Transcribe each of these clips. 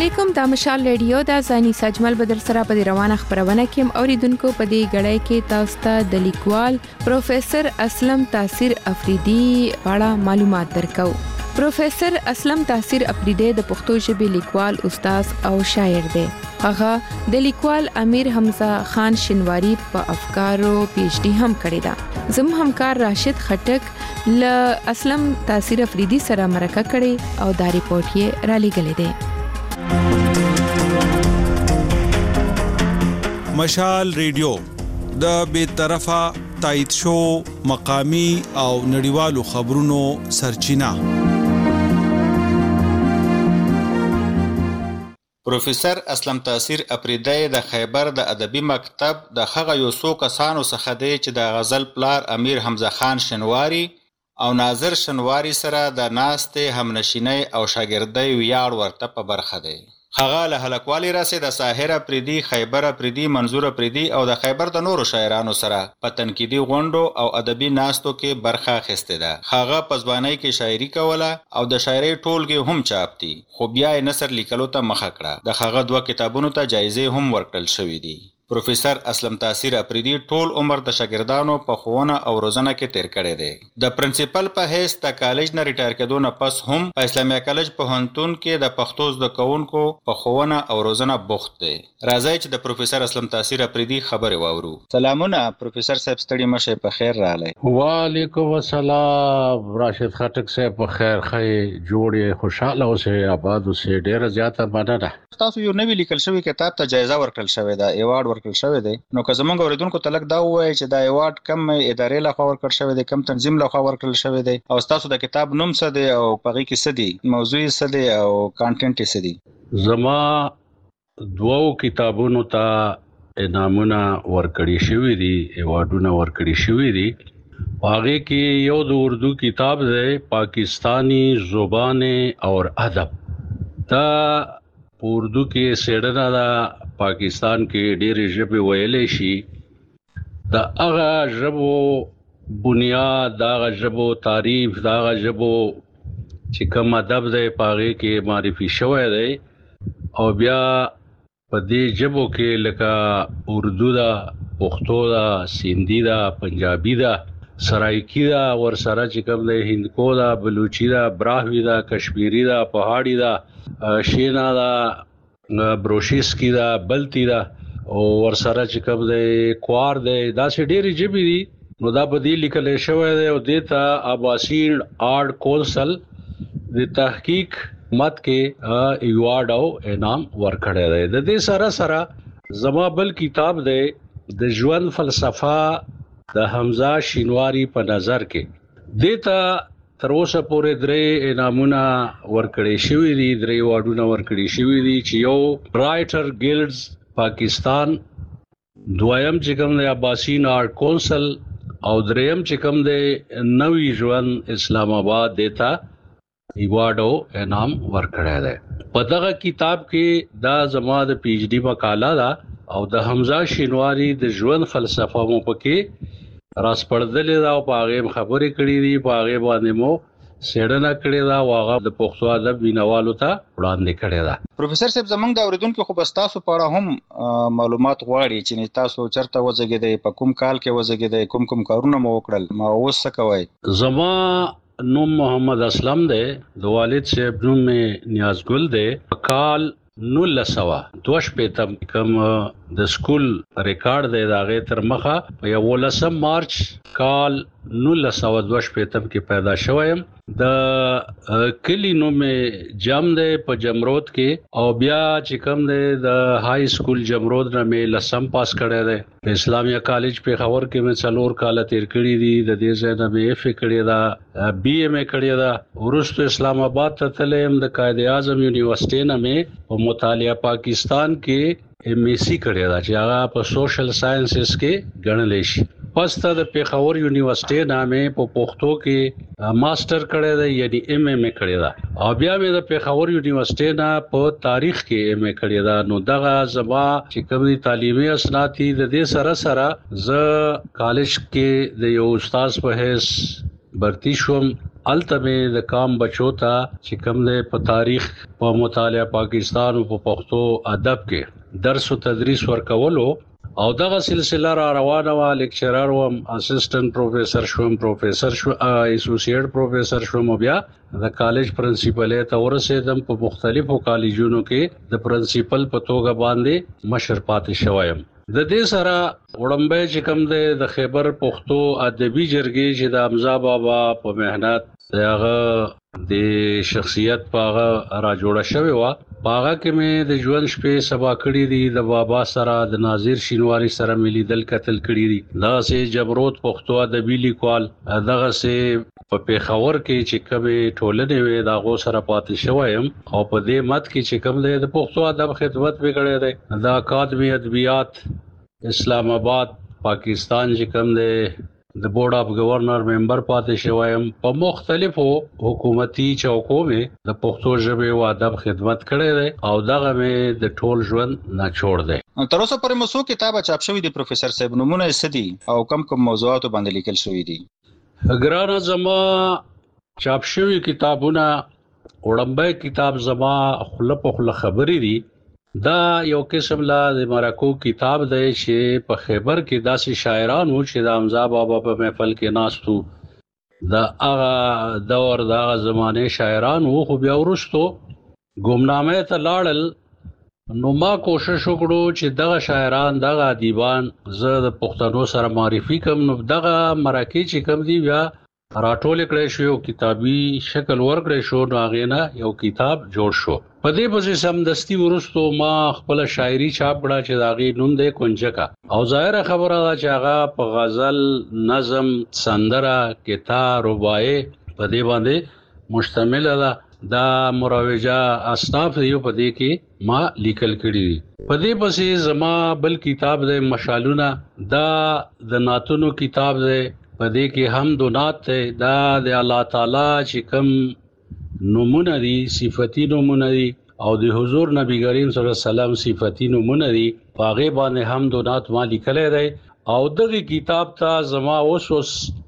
علیکم، دا مشال ریډیو دا زانی سجمل بدر سره په روانه خبرونه کې اوریدونکو په دې غړای کې تاسو ته د لیکوال پروفیسور اسلم تاثیر افریدي اړه معلومات درکو. پروفیسور اسلم تاثیر افریدي د پښتو ژبې لیکوال، استاد او شاعر دی. هغه د لیکوال امیر حمزه خان شینواری په افکارو پی ایچ ډی هم کړی دا. زم همکار راشد خټک ل اسلم تاثیر افریدي سره مرکه کړي او دا ریپورت یې را لېږلی دی. مشال ریډیو د بې طرفه تایید شو مقامی او نړیوالو خبرونو سرچینه. پروفیسور اسلم تاثیر افریدی د خیبر د ادبي مکتب د هغه یو څو کسانو څخه دی چې د غزل پلار امیر حمزه خان شینواری او ناظر شینواری سره د ناستې همنشینۍ او شاګردۍ ویاړ ورته په برخه دی. هغه له هلکوالي راسي د ساحر افریدي، خیبر افریدي، منظور افریدي او د خیبر د نورو شاعرانو سره په تنقیدي غونډو او ادبي ناستو کې برخه اخیستې ده. هغه په ځوانۍ کې شاعري کوله او د شاعرۍ ټولګې هم چاپ دي، خو بیا یې نثر لیکلو ته مخه کړه. د هغه 2 کتابونو ته جایزې هم ورکړل شوې دي. پروفیسور اسلم تاثیر افریدي ټول عمر د شاګردانو په ښوونه او روزنه کې تیر کړی دی. د پرنسپل په حیث د کالج نه ریټایر کېدو نه پس هم په اسلامیه کالج پوهنتون کې د پښتو زده کوونکو په ښوونه او روزنه بوخت دی. راځئ چې د پروفیسور اسلم تاثیر افریدي خبرې واورو. سلامونه پروفیسور صاحب، ستړي مشه، په خیر راغلی. وعلیکم السلام راشد خټک صاحب، په خیر خې جوړې خوشاله اوسې، آباد اوسې، ډیره زیاته مننه. تاسو یو نوی لیکل شوی کتاب ته جایزه ورکړل شوې ده، ایوارډ ورکړل شوی دی. نو که زمونږ اوریدونکو ته لږ دا ووایي چې دا ایوارډ کم ادارې لخوا ورکړل شوی دی، کم تنظیم لخوا ورکړل شوی دی، او تاسو د کتاب نوم څه دی او په هغې کې څه دي، موضوع یې څه دی او کانټینټ یې څه دی؟ زما 2 کتابونو ته انعامونه ورکړي شوي دي، ایوارډونه ورکړي شوي دي. هغې کې یو د اردو کتاب دی، پاکستانی زبان اور ادب. دا اردو کې سیډنه دا پاکستان کې ډېرې ژبې ویلې شي، د هغه ژبو بنیاد، د هغه ژبو تعریف، د هغه ژبو چې کوم ادب دی په هغې کې معرفي شوی دی. او بیا په دې ژبو کې لکه اردو ده، پښتو ده، سندھی ده، پنجابي ده، سرایکی ده، ورسره چې کوم دی هندکو ده، بلوچي ده، براهوي ده، کشمیری ده، پهاړي ده، شینا ده، بروشیسکی ده، بلتی ده، او ورسره چې کوم دی کوار دی. داسې ډېرې ژبې دي. نو دا په دې لیکلی شوی دی او دې ته اباسین آرټ کونسل د تحقیق مت کې ایوارډ او انعام ورکړی دی. د دې سره سره زما بل کتاب دی د ژوند فلسفه د حمزه شینواری په نظر کې. دې ته تر اوسه پورې 3 انعامونه ورکړي شوي دي، 3 ایوارډونه ورکړي شوي دي، چې یو رائټر ګیلډز پاکستان، دویم چې کوم دی اباسین آرټ کونسل، او دریم چې کوم دی نوی ژوند اسلام آباد دیتا ایوارډ او انعام ورکړی دی. په دغه کتاب کې دا زما د پی ایچ ډی مقاله ده او د حمزه شینواری د ژوند فلسفه مو پکې راسپړدلې ده او په هغې خبرې کړي دي، په هغې باندې مو څېړنه کړې ده او هغه د پښتو ادب مینوالو ته وړاندې کړې ده. پروفیسور صاحب، زمونږ د اورېدونکو خو بس تاسو په اړه هم معلومات غواړي چې تاسو چېرته وزېږېدئ، په کوم کال کې وزېږېدئ، کوم کارونه مو وکړل، ما اوس څه کوئ؟ زما نوم محمد اسلم دی، د والد صاحب نوم مې نیازګل دی. په کال 1962 کوم د سکول ریکارډ دی د هغې تر مخه په 11 مارچ کال 1962 کې پیدا شوی یم. د کلی نوم جم دی په جمرود کې، او بیا چې کوم دی د های سکول جمرود نه مې 10م پاس کړی دی. په اسلامیه کالج پېښور کې مې 4 کاله تیر کړي دي. د دې ځای نه مې اف کړې ده، بی ایم کړې ده. وروسته اسلام آباد ته تللی یم، د قائد اعظم یونیورسټۍ نه مې په مطالعه پاکستان کې ایم ایس سی کړې ده چې هغه په سوشل ساینسز کې ګڼلی شي. پس ته د پېښور یونیورسټۍ نه مې په پښتو کې ماسټر کړی دی، یعنی ایم ایم کړی ده، او بیا مې د پېښور یونیورسټۍ نه په تاریخ کې ایم ای کړی ده. نو دغه زما چې کوم دي تعلیمي اسناد دي، د دې سره سره زه کالج کې د یو استاد په حیث برتی شوم التمه د کام بچو ته چې کوم د په تاریخ په مطالعه پاکستان او په پښتو ادب کې درس او تدریس ورکولو او دغه سلسله را روانه و. لیکچرر و اسسټنټ پروفیسور شوم، پروفیسور شو، اسوسییټ پروفیسور شوم، بیا د کالج پرنسپل ته ورسېدم. په مختلفو کالجونو کې د پرنسپل په توګه باندې مشر پاتې شوم. د دې سره وړمبه چې کوم د خیبر پښتو ادبي جرګې چې د حمزه بابا په مهنت دغه د شخصیت پاغه را جوړه شوی و. پاغه کې مې د ژوند شپې سبا کړی دي، د بابا سره د ناظر شینواری سره ملي دل قتل کړی دي. دا سه جبروت پښتو ادبي لیکوال دغه سه په پیښور کې چې کومه ټولنې وې دا غو سره پاتې شوم او په دې مت کې چې کوم د پښتو ادب خدمت وکړې ده. د اکاډمي ادبیات اسلام آباد پاکستان چې کوم د بورډ اف گورنر ممبر پاتې شوم. په مختلفو حکومتي چوکو کې د پښتو ژبې او ادب خدمت کړې ده او دغه مې د ټول ژوند نه چھوڑ ده. تر اوسه پورې مسو کتاب چاپ شوی دی پروفیسور صاحب، نمونه یې سدي او کم موضوعات باندې لیکل شوی دي؟ ګرانه زما چاپ شوی کتابونه وړمبه کتاب زما خله په خله خبرې دي. دا یو قسم لا د مرکو کتاب دی چې په خیبر کې داسې شاعرانو چې د حمزه بابا په محفل کې ناستو د هغه دور د هغه زمانه شاعرانو، خو بیا ورستو ګمنامه ته لاړل. نو ما کوشش وکړو چې دغه شاعران دغه ادیبان زه د پښتنو سره معرفي کوم. نو دغه مرکې چې کوم دی بیا راټول کړی شو، یو کتابي شکل ورکړی شو، نو هغه نه یو کتاب جوړ شو. په دې پسې سمدستي ورستو ما خپل شاعري چاپ کړه چې داغي نوم دی کنجکا. او ظاهر خبره ده چې هغه په غزل، نظم، سندره، کتاب، رباعي په دې باندې مشتمل ده. دا مروجه اصناف یو په دې کې ما لیکل کړی دي. په دې پسې زما بل کتاب دی مشالونه، دا د ناتونو کتاب دی. په دې کې حمد و نعت دی. دا د الله تعالی چې کوم نمونه دي، صفتی نمونه دي او د حضور نبی کریم صلی الله علیه وسلم صفتی نمونه دي، پاغه باندې حمد و نعت ما لیکلای دی. او دغه کتاب ته زما اوس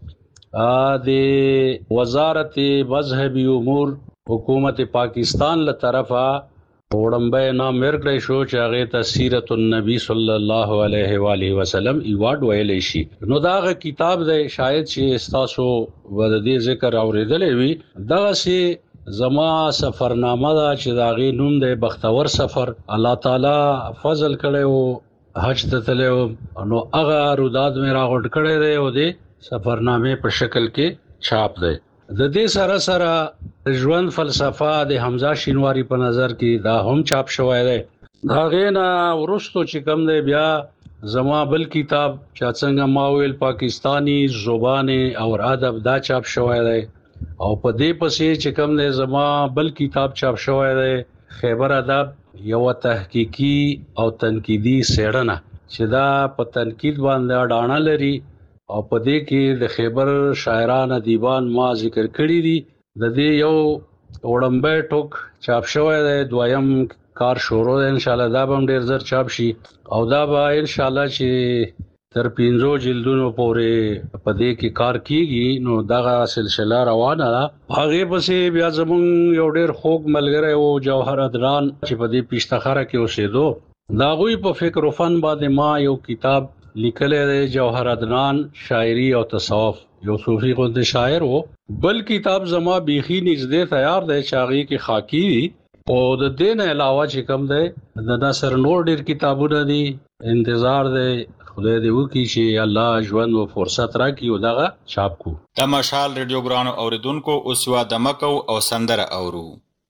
د وزارت مذهبي امور حکومت پاکستان له طرفه وړمبه نام ورکړی شو چې هغه ته سیرت النبی صلی الله علیه و آله وسلم ایوارډ ویل شي. نو دا کتاب دی شاید چې تاسو ود دې ذکر اوریدلې وي. دا سي زما سفرنامه دا چې دا غي نوم دی بختور سفر. الله تعالی فضل کړو، حج ته تلو، نو هغه روداد مې راغټ کړی دی او د سفرنامه په شکل کې چاپ دی. د دې سره سره ژوند فلسفه د حمزه شینواری په نظر کې دا هم چاپ شوی دی. دا غینا ورستو چې کوم دی بیا زما بل کتاب چې څنګه ما ویل پاکستانی زبان او ادب دا چاپ شوی دی. او په دې پسې چې کوم دی زما بل کتاب چاپ شوی دی خیبر ادب یو تحقیقی او تنقیدی څېړنه چې دا په تنقید باندې اډانه لري. او په دې کې د خیبر شاعران ادیبان ما ذکر کړی دي. د دې یو وړمبه ټوک چاپ شوی دی، دویم کار شروع دی. ان شاء الله دا به ډیر زر چاپ شي او دا به ان شاء الله چې تر 5 جلدونو پورې په دې کې کار کیږي. نو دغه سلسله روانه ده. هغه پسې بیا زمون یو ډیر خوږ ملګری او جوهر ادران چې په دې پیشتخره کې اوسېدو، دا غوي په فکر او فن باندې ما یو کتاب لیکلې ده، جوهر ادنان شاعری او تصوف، یو صوفي غوند شاعر وو. بل کتاب زما بیخي نږدې تیار دی چاغي کې خاکی دي. او د دې نه علاوه چې کوم دی د نصر نور ډیر کتابونه دي. انتظار دی خدای دې وکړي چې الله ژوند او فرصت راکړي او دغه چاپ کو. د مشال ریډیو ګرانو اوریدونکو اوس یو دمکو او سندره اورو.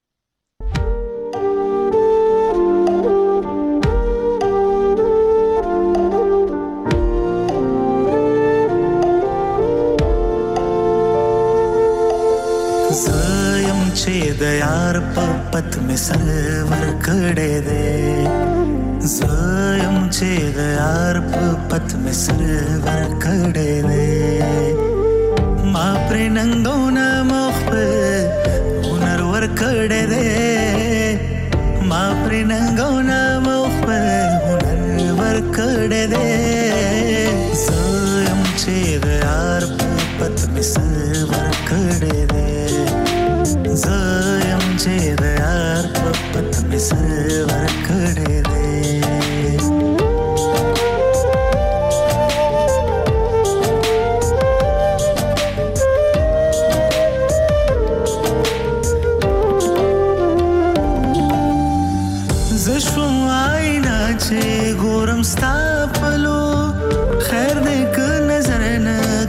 زایم چې د یار په پت می سرور کړه دې، زایم چې د یار په پت می سرور کړه دې، ما پر ننګونه مخ په هنر ور کړه دې، ما پر ننګونه مخ په هنر ور کړه دې، زایم چې د یار په پت می سرور کړه دې.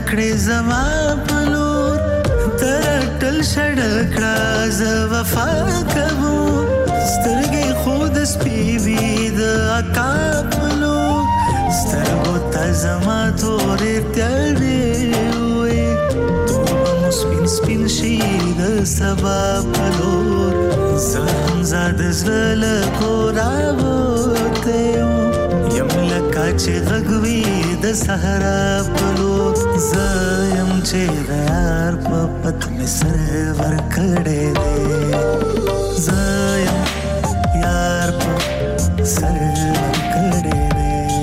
کړې زما پلور ترټل شړکړه ز وفا کوو سترګې خود سپی وی د اکا پلور سترګو ته زما تورې تړې وې توبه سپین سپین شي د سبا پلور زهم زاد زړه کورا وته یم لکه چې غږوي د صحرا پلور زیم چې د یار په پت مې سر ورکړې دې زیم یار په سر ورکړې دې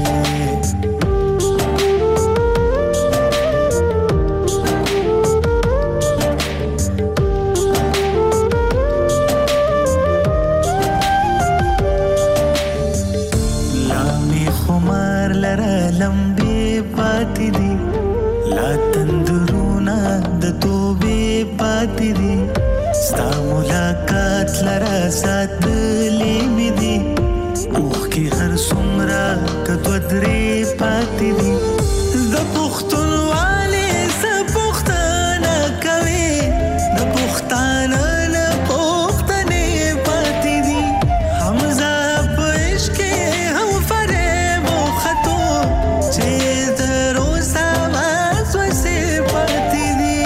لمبې پاتې دي لا تندرونا د توبې پاتې دي ستا ملاقات لرا ساتلې مې دي اوښکې هر څومره که دوه درې پاتې دي د پښتونوالې څه پوښتنه کوې د پښتانه نه پوښتنې پاتې دي حمزه په عشق کې هم فریب وختو چې تر اوسه وسوسې پاتې دي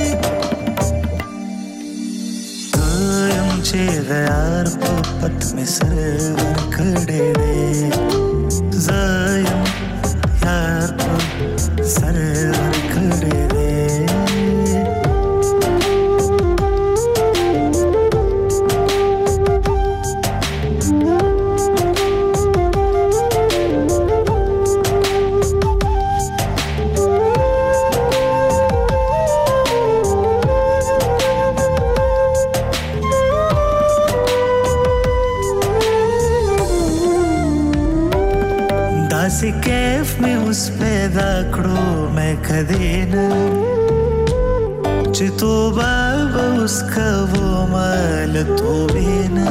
یم چې د یار په پت مې سر ورکړې دی زه یم یار په سر ورکړې دی داسې کیف مې اوس پیدا کړو مې کدی نه چې توبه به اوس کوم له توبې نه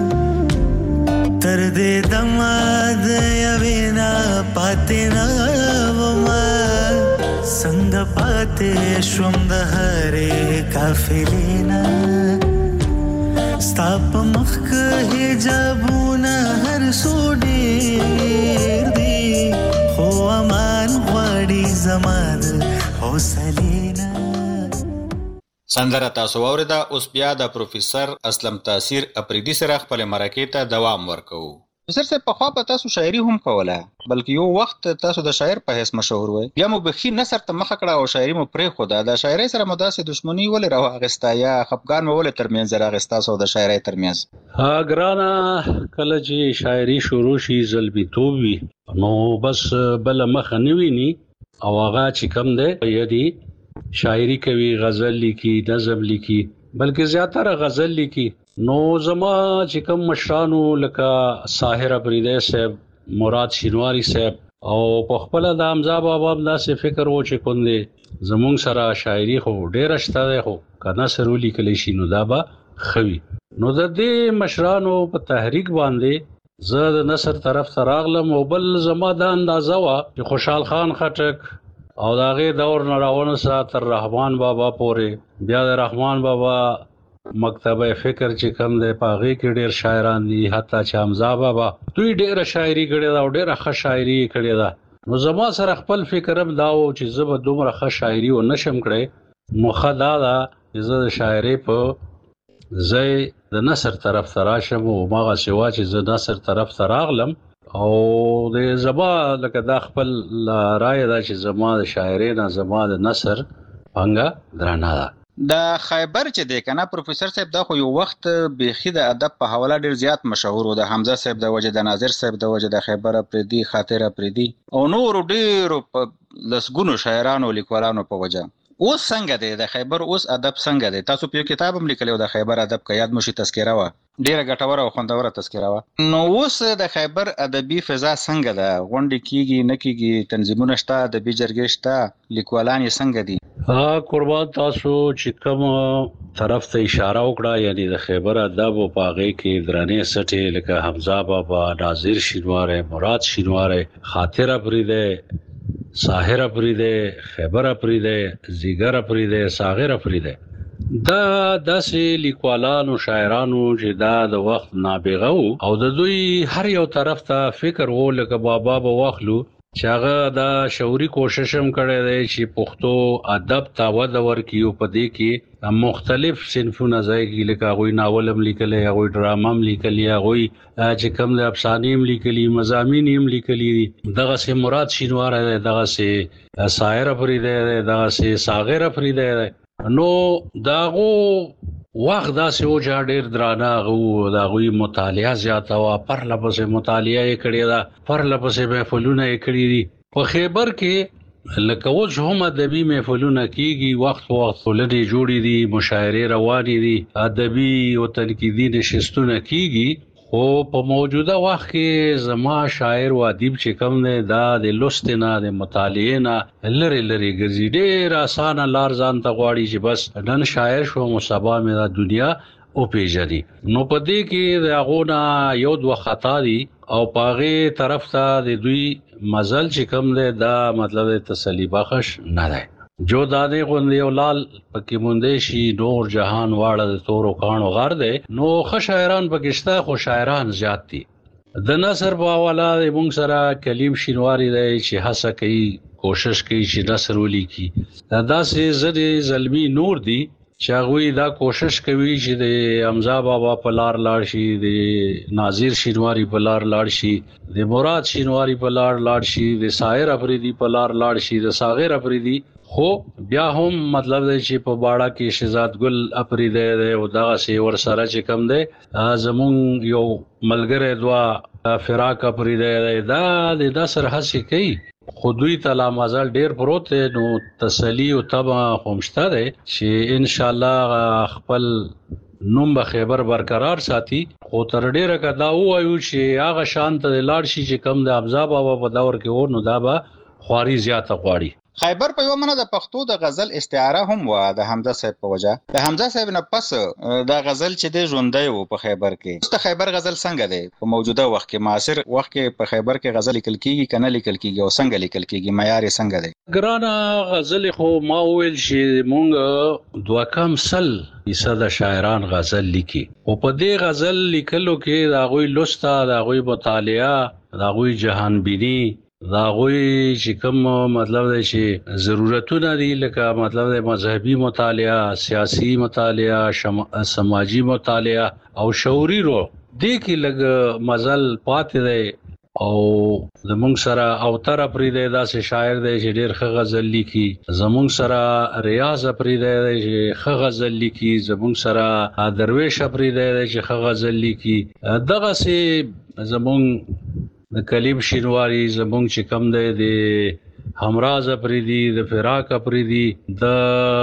تر دې دمه د یوې نه پاتې نه ومه څنګه پاتې شوم د هرې قافلې نه ستا په مخ که حجابونه هر څو ډېر دي خو امان غواړي زما د حوصلې نه سندره تاسو واورېده. اوس بیا د پروفیسر اسلم تاثیر اپریدي سره خپل مرکې ته دوام ورکوو. پروفیسر صاحب پخوا په تاسو شاعري هم کوله بلکې یو وخت تاسو د شاعر په حیث مشهور وئ بیا مو بخي نثر ته مخه کړه او شاعري مو پرېښوده. د شاعرۍ سره مو داسې دښمني ولې راواخیسته یا خفګان مو ولې ترمنځ راغی ستاسو او د شاعرۍ ترمنځ؟ ګرانه کله چې شاعري شروع شي زلمیتوب وي نو بس بله مخه نه ویني او هغه چې کوم دی یعنې شاعري کوي غزل لیکي نظم لیکي بلکې زیاتره غزل لیکي. نو زما چې کوم مشرانو لکه ساحر اپریدی صاحب مراد شینواری صاحب او په خپل د حمزه بابا هم داسې فکر و چې کوندې زمونږ سره شاعري خو ډېره شته دی خو که نثر ولیکلی شي نو دا به ښه وي. نو د دې مشرانو په تحریک باندې زه د نثر طرف ته راغلم او بل زما دا اندازه وه چې خوشحال خان خټک او د هغې دور نه راونسه تر رحمان بابا پورې بیا د رحمان بابا مکتبه فکر چې کم دی په هغې کې ډېر شاعران دي حتی چې حمزه بابا دوی ډېره شاعري کړې ده او ډېره ښه شاعري یې کړې ده. نو زما سره خپل فکر هم دا و چې زه به دومره ښه شاعري ونشم کړی نو ښه دا ده چې زه د شاعرۍ په ځای د نثر طرف ته راشم او هماغسې وه چې زه نثر طرف ته راغلم او د زما لکه دا خپل رایه ده چې زما د شاعرۍ نه زما د نثر پانګه درنه ده. د خیبر چې دی که نه پروفیسر صاحب دا خو یو وخت بیخي د ادب په حواله ډېر زیات مشهور و د حمزه صاحب د وجې د ناظر صاحب د وجې د خیبر اپریدي خاطر اپریدي او نورو ډېرو په لسګونو شاعرانو او لیکوالانو په وجه. اوس څنګه دی د خیبر اوس ادب څنګه دی؟ تاسو په یو کتاب هم لیکلی و د خیبر ادب که یاد مو شي تذکره وه ډېره ګټوره او خوندوره تذکره وه. نو اوس د خیبر ادبي فضا څنګه ده؟ غونډې کیږي نه کیږي؟ تنظیمونه شته؟ ادبي جرګې شته؟ لیکوالان یې څنګه دي؟ قربان تاسو چې کوم طرف ته اشاره وکړه یعنی د خیبر ادب او په هغې کې درنې سټې لکه حمزه بابا، ناظر شینواری، مراد شینواری، خاطر اپریدی ساحر افریده، خیبر افریده، زیګر افریده، ساغر افریده. دا داسې لیکوالانو شاعرانو چې دا د وخت نابغه وو او د دوی هر یو طرف ته فکر وو لکه بابا به واخلو چې هغه دا شعوري کوشش هم کړی دی چې پښتو ادب ته وده ورکړي په دې کې مختلف صنفونه ځای کې لکه هغوی ناول هم لیکلی، هغوی ډرامه هم لیکلی، هغوی چې کوم د افسانې هم لیکلي، مضامین هم لیکلي دي. دغسې مراد شینواری دی، دغسې ساحر افریدی دی، دغسې ساغر افریدی دی. نو داغو وخت داسې و چې ډېر درانه هغه د هغوی مطالعه زیاته وه، پرله پسې مطالعه یې کړې ده، پرله پسې محفلونه یې کړي دي. په خیبر کې لکه اوس هم ادبي محفلونه کېږي، وخت په وخت ټولنې جوړې دي، مشاعرې روانې دي، ادبي او تنقیدي نشستونه کېږي. خو په موجوده وخت کې زما شاعر و ادیب چې کوم دی دا د لوستې نه د مطالعې نه لرې لرې ګرځي. ډېر اسانه لار ځان ته غواړي چې بس نن شاعر شوم او سبا مې دا دنیا وپېژني. نو په دې کې د هغو نه یو دوه خطا دي او په هغې طرف ته د دوی مزل چې کوم دی دا مطلب د تسلي بخش نه دی. جو دانې غوندې یو لال پکې موندی شي، نور جهان واړه د تورو کاڼو غر دی. نو ښه شاعران پکې شته خو شاعران زیات دي. د نثر په حواله موږ سره کلیم شینواری دی چې هڅه کوي، کوشش کوي چې نثر ولیکي. داسې ځینې زلمي نور دي چې هغوی دا کوشش کوي چې د حمزه بابا په لار لاړ شي، د ناظر شینواری په لار لاړ شي، د مراد شینواری په لار لاړ شي، د ساحر افریدي په لار لاړ شي، د ساغر افریدي. خو بیا هم مطلب دی چې په باړه کې شهزاد ګل افریدی دی او دغسې ورسره چې کوم دی زمونږ یو ملګری دوه فراق افریدی دی. دا د نثر هڅې کوي خو دوی ته لا مزل ډېر پروت دی. نو تسلي او طمع خو شته دی چې انشاءالله خپل نوم به خیبر برقرار ساتي. خو تر ډېره که دا ووایو چې هغه شان ته لاړ شي چې کوم د حمزه بابا په دور کې و، نو دا به خواري زیاته غواړي. خیبر په یو منه د پښتو د غزل استعاره هم و د حمزه صاحب په وجه. د حمزه صاحب نه پس د غزل چې دی ژوندی و په خیبر کې. د خیبر غزل څنګه دی په موجوده وخت کې، معاصر وخت کې په خیبر کې غزل لیکل کېږي که نه لیکل کېږي او څنګه لیکل کېږي، معیار یې څنګه دی؟ ګرانه غزل خو ما وویل چې مونږ 2% شاعران غزل لیکي او په دې غزل لیکلو کې د هغوی لوسته، د هغوی مطالعه، د هغوی جهانبیني، دا غوی چې کوم مطلب دی چې ضرورتونه دي لکه مطلب دی مذهبي مطالعه، سیاسي مطالعه، سماجی مطالعه او شعوري رو دې کې لږ مزل پاتې دی. او زمونږ سره اوتر افریدی داسې شاعر دی چې ډېر ښه غزل لیکي، زمونږ سره ریاض افریدی دی چې ښه غزل لیکي، زمونږ سره درویش افریدی دی چې ښه غزل لیکي. دغسې زمونږ د کلیم شینواری، زمونږ چې کوم دی د همراز افریدي، د فراق افریدي، د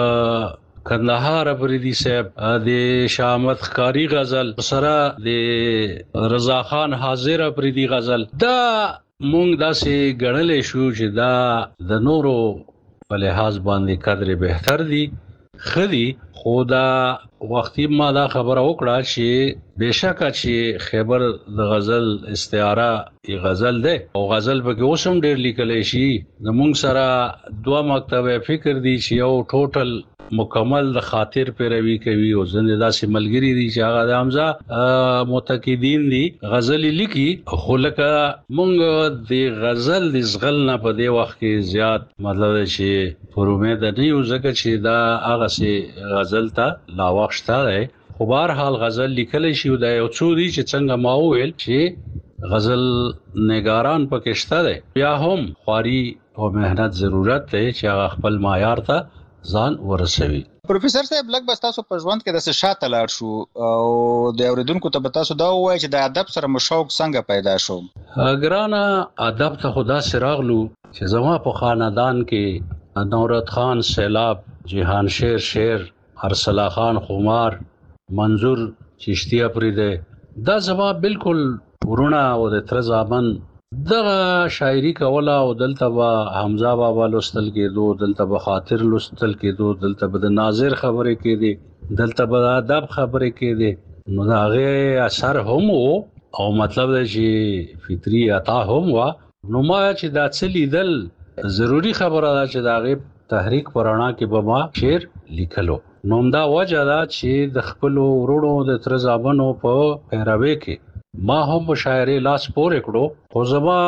کندهار افریدي صاحب، د شامت خکاری غزل سره د رضا خان حاضر افریدي غزل، دا مونږ داسې ګڼلی شو چې دا د نورو په لحاظ باندې قدر بهتر دي، ښه دي. خو دا وختي ما دا خبره وکړه چې بېشکه چې خیبر د غزل استعاره غزل دی او غزل پکې اوس هم ډېر لیکلی شي. زمونږ سره 2 مکتبه فکر دي چې یو ټوټل مکمل د خاطر پیروي کوي او ځینې داسې ملګري دي چې هغه د حمزه معتقدین دي غزل لیکي. خو لکه مونږ د غزل د زغل نه په دې وخت کې زیات مطلب دی چې پر امید نه یو ځکه چې دا هغسې غزل ته لا وخت شته دی. خو بهرحال غزل لیکلی شي. دا یو څو دي چې څنګه ما وویل چې غزل نګاران پکې شته دی، بیا هم خواري او مهنت ضرورت دی چې هغه خپل معیار ته ځان ورسوي. پروفیسور صاحب لږ بس تاسو په ژوند کې داسې شاته لاړ شو او د اورېدونکو ته به تاسو دا ووایئ چې د ادب سره مو شوق څنګه پیدا شو؟ ګرانه ادب ته خو داسې راغلو چې زما په خاندان کې نورت خان سیلاب، جهان شیر، ارسلا خان خمار، منظور چشتی افریدی، دا زما بالکل ورونه او د تره زامن دغه شاعري کوله او دلته به حمزه بابا لوستل کېدو، دلته به خاطر لوستل کېدو، دلته به د ناظر خبرې کېدې، دلته به د ادب خبرې کېدې. نو د هغې اثر هم و او مطلب دی چې فطري عطا هم وه. نو ما چې دا څه لیدل ضروری خبره ده چې دا غي تحریک پرانا کې به ما شعر لیکلو. نومدا وجه دا چې د خپل ورونو د تر ځابنو په پیروي کې ما هم مشاعره لاس پورې کړو. خو زما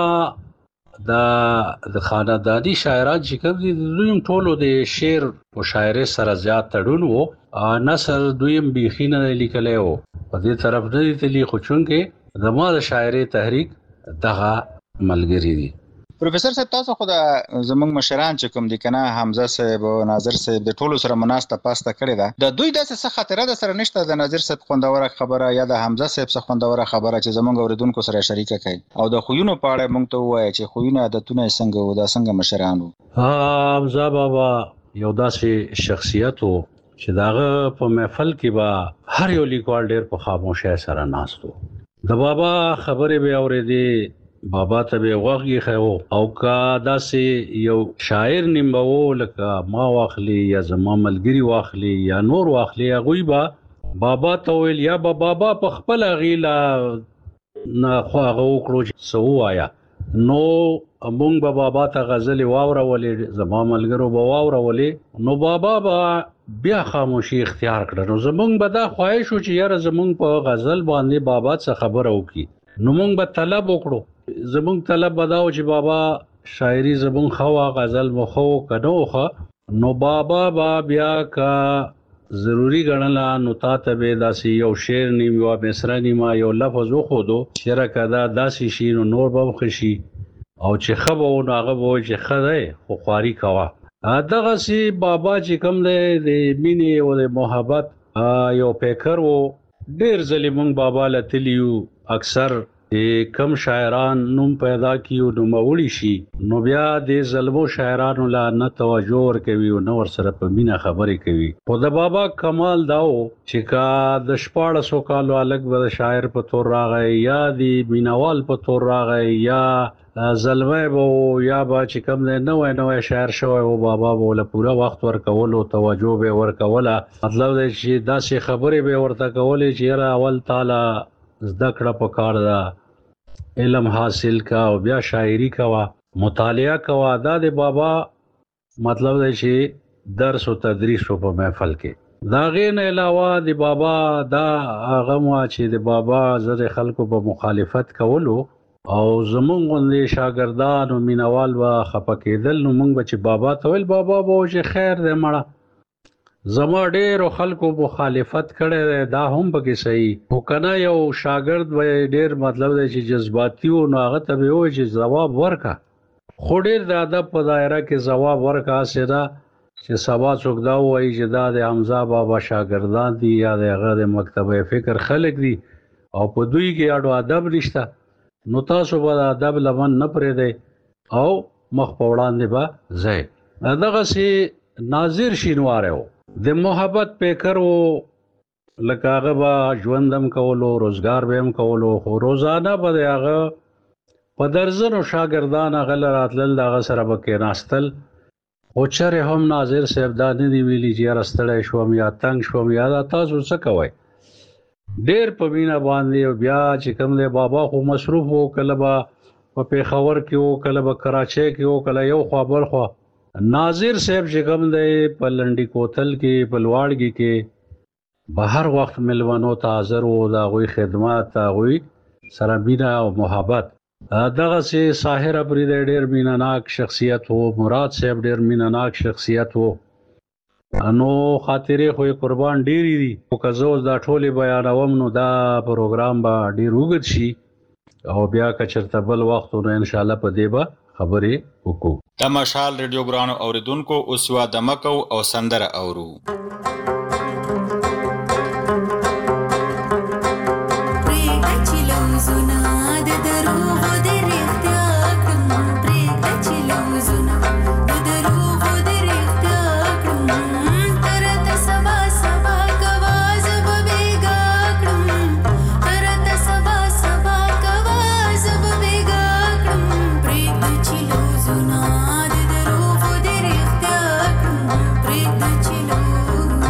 د خاندانی شاعران چې کوم دي دویم ټولو د شعر مشاعره سره زیات تړون وو. نثر دویم بيخینه لیکلی وو په دې طرف نه دي تلی خو چونکې زما د شاعري تحریک دغه ملګری دي. پروفیسور صاحب تاسو خو د زمونږ مشران چې کوم دي کنه حمزه صاحب او ناظر صاحب د ټولو سره مناسته پاسته کړی ده. د دوی داسې څه خاطره ده سره نشته د ناظر صاحب خوندوره خبره یا د حمزه صاحب څخه خوندوره خبره چې زمونږ اوریدونکو سره شریکه کړي او د خوینو په اړه مونږ ته وایي چې خوینه عادتونه څنګه وو د څنګه مشرانو. حمزه بابا یو داسې شخصیت وو چې داغه په محفل کې با هر یو لیکوال ډېر په خاموشۍ سره ناستو. د بابا خبرې به اورېدې، بابا ته به وغږی خو او کا داسې یو شاعر نیمبو لکه ما واخلی یا زما ملګری واخلی یا نور واخلی غوی با بابا ته ویل یا بابا په خپل غیلا نه خو هغه وکړو سو آیا نو مونږ به بابا ته غزل واورولې زما ملګرو به واورولې نو بابا بیا خاموشي اختیار کړه. نو زمونږ به دا خواهش و چې یاره زمونږ په غزل باندې بابا څخه خبره وکړي. نو مونږ به طلب وکړو. زمونږ طلب بداو چې بابا شاعری زمونږ خوا غزل مخو کنوخه نو بابا بیا کا ضروری ګڼلا نو تا ته به داسې یو شعر نیم یو مصرع نیم یو لفظ خو دو شعر کدا داسې شي نو نور به خشي او چې خبو نو هغه وو چې خدای خو خواري کوا. دغه سي بابا چې کوم دی د مینې او د محبت یو فکر وو. ډیر ظلمون بابا لتلیو اکثر کم شاعران نوم پیدا کیو نو موړی شي نو بیا د ظلمو شاعرانو لا نه توجه ور کوي او نو ور سره په مینا خبرې کوي. خو د بابا کمال داو چې کا د 1400 کالو الګ به شاعر په تور راغی یا د مینوال په تور راغی یا زلمه بو یا با چې کوم نوې شاعر شوی او بابا بوله پورا وخت ور کول او توجه به ور کوله. مطلب دی چې داسې خبرې به ورته کولې چې را اول تعالی زده کړه په کار ده، علم حاصل کا او بیا شاعری کوا، مطالعه کوا. دا د بابا مطلب دی چې درس او تدریس په محفل کې. دا غین علاوه د بابا دا هغه مو چې د بابا زره خلکو په مخالفت کولو او زمونږ غوندې شاګردان او مینوال و خپکېدل نو مونږ به چې بابا ته ویل بابا به چې خیر دې مړه زما ډېر خلکو مخالفت کړي دا هم پکې صحیح خو کنه یو شاګرد وای ډېر مطلب دی چې جذباتي او هغه ته به وای چې جواب ورکا خو ډېر د ادب په دایره کې جواب ورکا سره چې سبا څوک دا وای چې دا د حمزه بابا شاګردان دي یا د مکتبه فکر خلک دي او په دوی کې اډو ادب نشته نو تاسو به ادب لمن نه پرې دی او مخ په وړاندې به ځای. دغه سي ناظر شینواره د محبت پیکرو لکه هغه به ژوندم کولو روزګار به هم کولو خو روزانه به هغه په درزنو شاګردان هغه راتلل هغه سره به کېناستل. خو چېرې هم ناظر صاحب دا نه دي ویلي چې یاره ستړی شوم یا تنګ شوم یا دا تاسو څه کوئ. ډېر په مینه باندې بیا چې کوم دی بابا خو مصروف و کله به په پېښور کې و کله به کراچۍ کې و کله یو خوا بل خوا. ناظر صاحب چې کوم دی په لنډي کوتل کې په لواړګي کې به هر وخت ملوانو ته حاضر و د هغوی خدمات هغوی سره مینه او محبت. دغسې ساحر افریدی ډېر مینهناک شخصیت و، مراد صاحب ډېر مینهناک شخصیت و. نو خاطرې خو یې قربان ډېرې دي خو که زه اوس دا ټولې بیانوم نو دا پروګرام به ډېر اوږد شي او بیا که چېرته بل وخت نو انشاءالله په دې به خبرې وکړو. د مشال ریډیو ګرانو اوریدونکو اوس یوه دمه کوو او سندره اورو. Chilo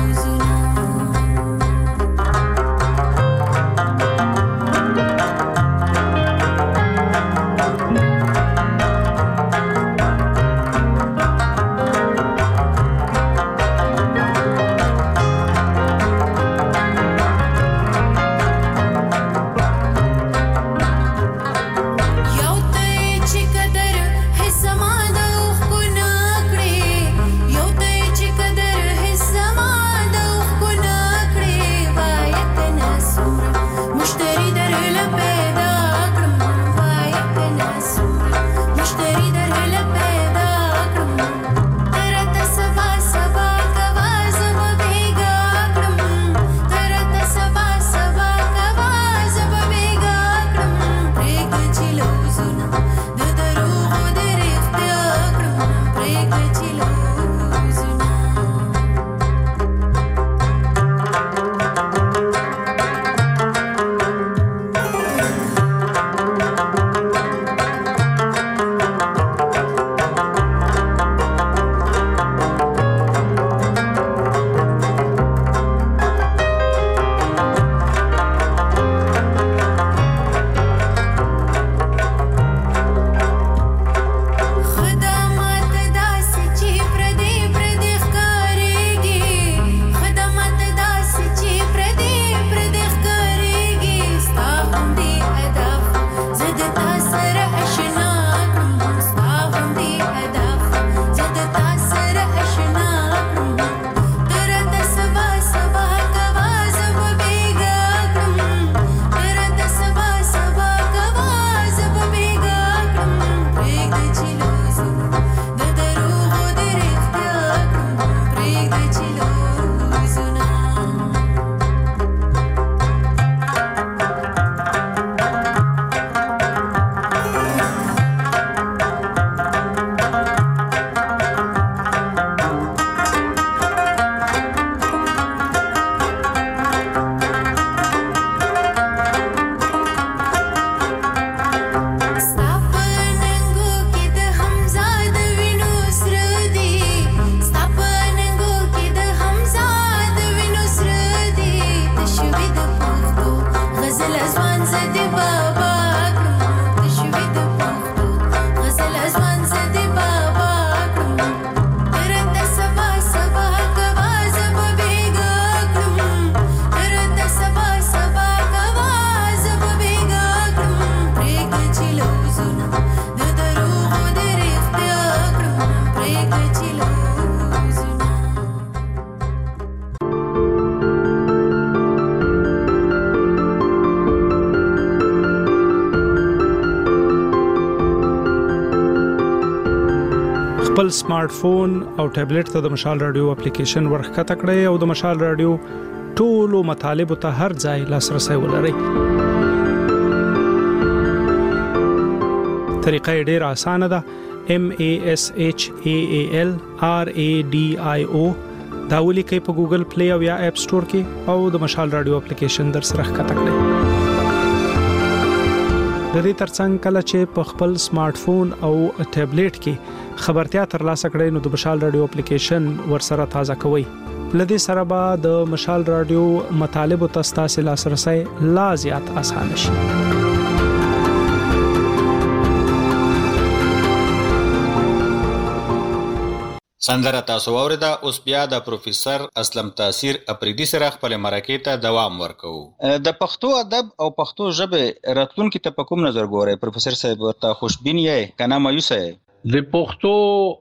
خپل سمارټ فون او ټابلیټ ته د مشال رادیو اپلیکیشن ورخکته کړئ او د مشال رادیو ټولو مطالبه ته هر ځای لاسرسي ولرئ. طریقه ډیره اسانه ده. MASHAAL RADIO دا ولیکئ په ګوګل پلی او یا اپ سٹور کې او د مشال رادیو اپلیکیشن در سره ښکته کړئ. د دې ترڅنګ کله چې په خپل سمارټ فون او ټابلیټ کې خبرتیا ترلاسه کړئ نو د مشال رادیو اپلیکیشن ورسره تازه کوئ. لدې سره به د مشال رادیو مطالب او تاسو لاسرسي لا زیات اسانه شي. سندره تاسو اوریدا. اوس بیا د پروفیسور اسلم تاثیر اپریدي سره خپل مرکه ته دوام ورکوو. د پښتو ادب او پښتو ژبه راتلونکي ته په کوم نظر ګورئ پروفیسور صاحب؟ ورته خوشبین یې کنه مایوس یې؟ د پښتو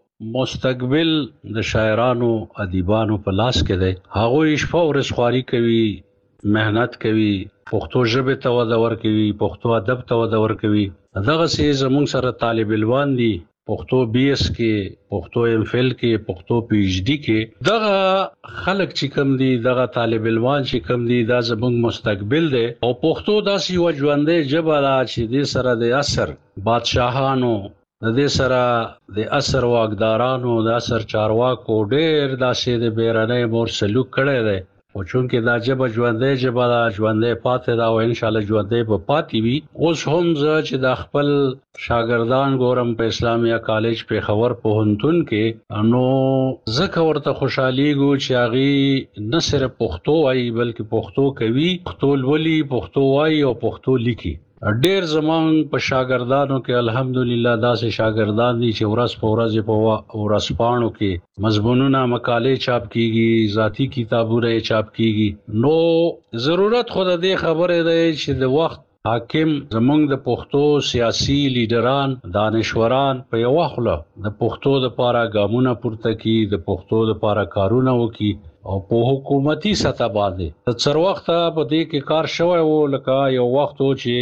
مستقبل د شاعرانو ادیبانو په لاس کې دی. هغه شپه ورځ خواري کوي، مهنت کوي، پښتو ژبه ته وده ورکوي، پښتو ادب ته وده ورکوي. دغه سي زموږ سره طالب علم دي پښتو BS کې، پښتو MPhil کې، پښتو PhD کې. دغه خلک چې کوم دي، دغه طالب علمان چې کوم دي، دا زموږ مستقبل دی او پښتو داسې یو ژوندۍ ژبه ده چې د سره د عصر بادشاهانو، د دې سره د عصر واکدارانو، د عصر چارواکو ډېر داسې د بیرنۍ مور سلوک کړی دی. او چونکې دا ژبه ژوندۍ ژبه ده، ژوندۍ پاتې ده او انشاءالله ژوندۍ به پاتې وي. اوس هم زه چې د خپل شاګردان ګورم په اسلامیه کالج پیښور پوهنتون کې، نو ځکه ورته خوشحالیږو چې هغې نه صرف پښتو وایي بلکې پښتو کوي، پښتو لولي، پښتو وایي او پښتو لیکي. ډېر زمون په شاګردانو کې الحمدلله داسې شاګردان دي چې ورځ په ورځ په ورځپاڼو کې مضمونونه مقالې چاپ کیږي، ذاتی کتابونه چاپ کیږي. نو ضرورت خو د دې خبره ده چې د وخت حاکم زمونږ د پښتو سیاسي لیډران، دانشوران په یو وخت د پښتو لپاره ګامونه پورته کړي، د پښتو لپاره کارونه وکړي او په حکومتي سطح باندې تر وخته په دې کې کار شوی و. لکه یو وخت چې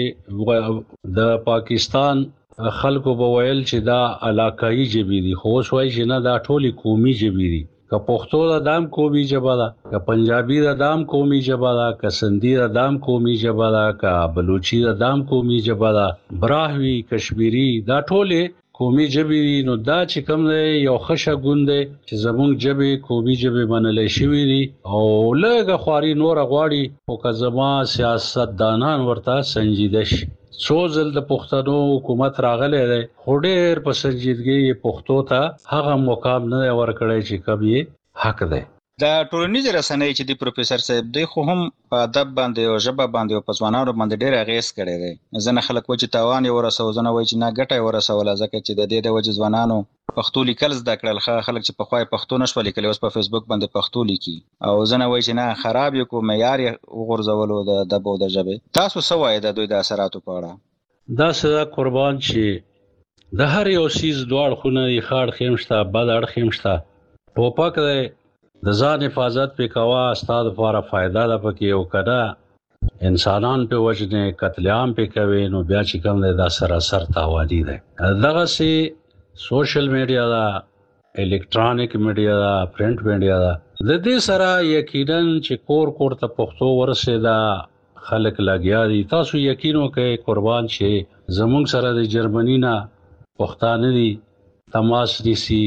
د پاکستان خلکو به ویل چې دا علاقايي ژبې دي، خو اوس وایي چې نه، دا ټولې قومي ژبې دي. که پښتو د دام قومي ژبه ده، که پنجابي د دام قومي ژبه ده، که سندي د دام قومي ژبه ده، که بلوچي د دام قومي ژبه ده، براهوي، کشمیري، دا ټولې قومي ژبې دي. نو دا چې کوم دی یو ښه شګون دی چې زموږ ژبې قومي ژبې منلی شوي دي او لږه خواري نوره غواړي. خو که زما سیاستدانان ورته سنجیده شي. څو ځل د پښتنو حکومت راغلی دی خو ډېر په سنجیدګۍ یې پښتو ته هغه مقام نه دی ورکړی چې کوم یې حق دی. د ټولنیزې رسنۍ چې دی پروفیسور صاحب دی خو هم په ادب باندې او ژبه باندې او په ځوانانو باندې ډېر اغېز کړی دی. ځینې خلک وایي چې تاوان یې ورسوه، ځینې وایي چې نه ګټه یې ورسوله، ځکه چې د دې د وجې ځوانانو پښتو لیکل زده کړل. خلک چې پخوا یې پښتو نشوه لیکلی اوس په فیسبوک باندې پښتو لیکي، او ځینې وایي چې نه خراب یې کو، معیار یې وغورځولو د ادب او د ژبې. تاسو څه وایئ د دوی د اثراتو په اړه؟ داسې ده قربان چې د هر یو څیز دوه اړخونه دي، ښه اړخ هم شته، بد اړخ هم شته. ټوپک دی، د ځان حفاظت پې کوه، ستا دپاره فایده ده پکې، او که نه انسانان پې وژنې، قتل عام پې کوې، نو بیا چې کوم دی دا سراسر تاواني دی. دغسې سوشل میډیا ده، الکترانیک میډیا ده، پرنټ میډیا ده، د دې سره یقینا چې کور کور ته پښتو ورسېده، خلک لګیا دي. تاسو یقین وکړئ قربان چې زموږ سره د جرمني نه پښتانه دي تماس نیسي،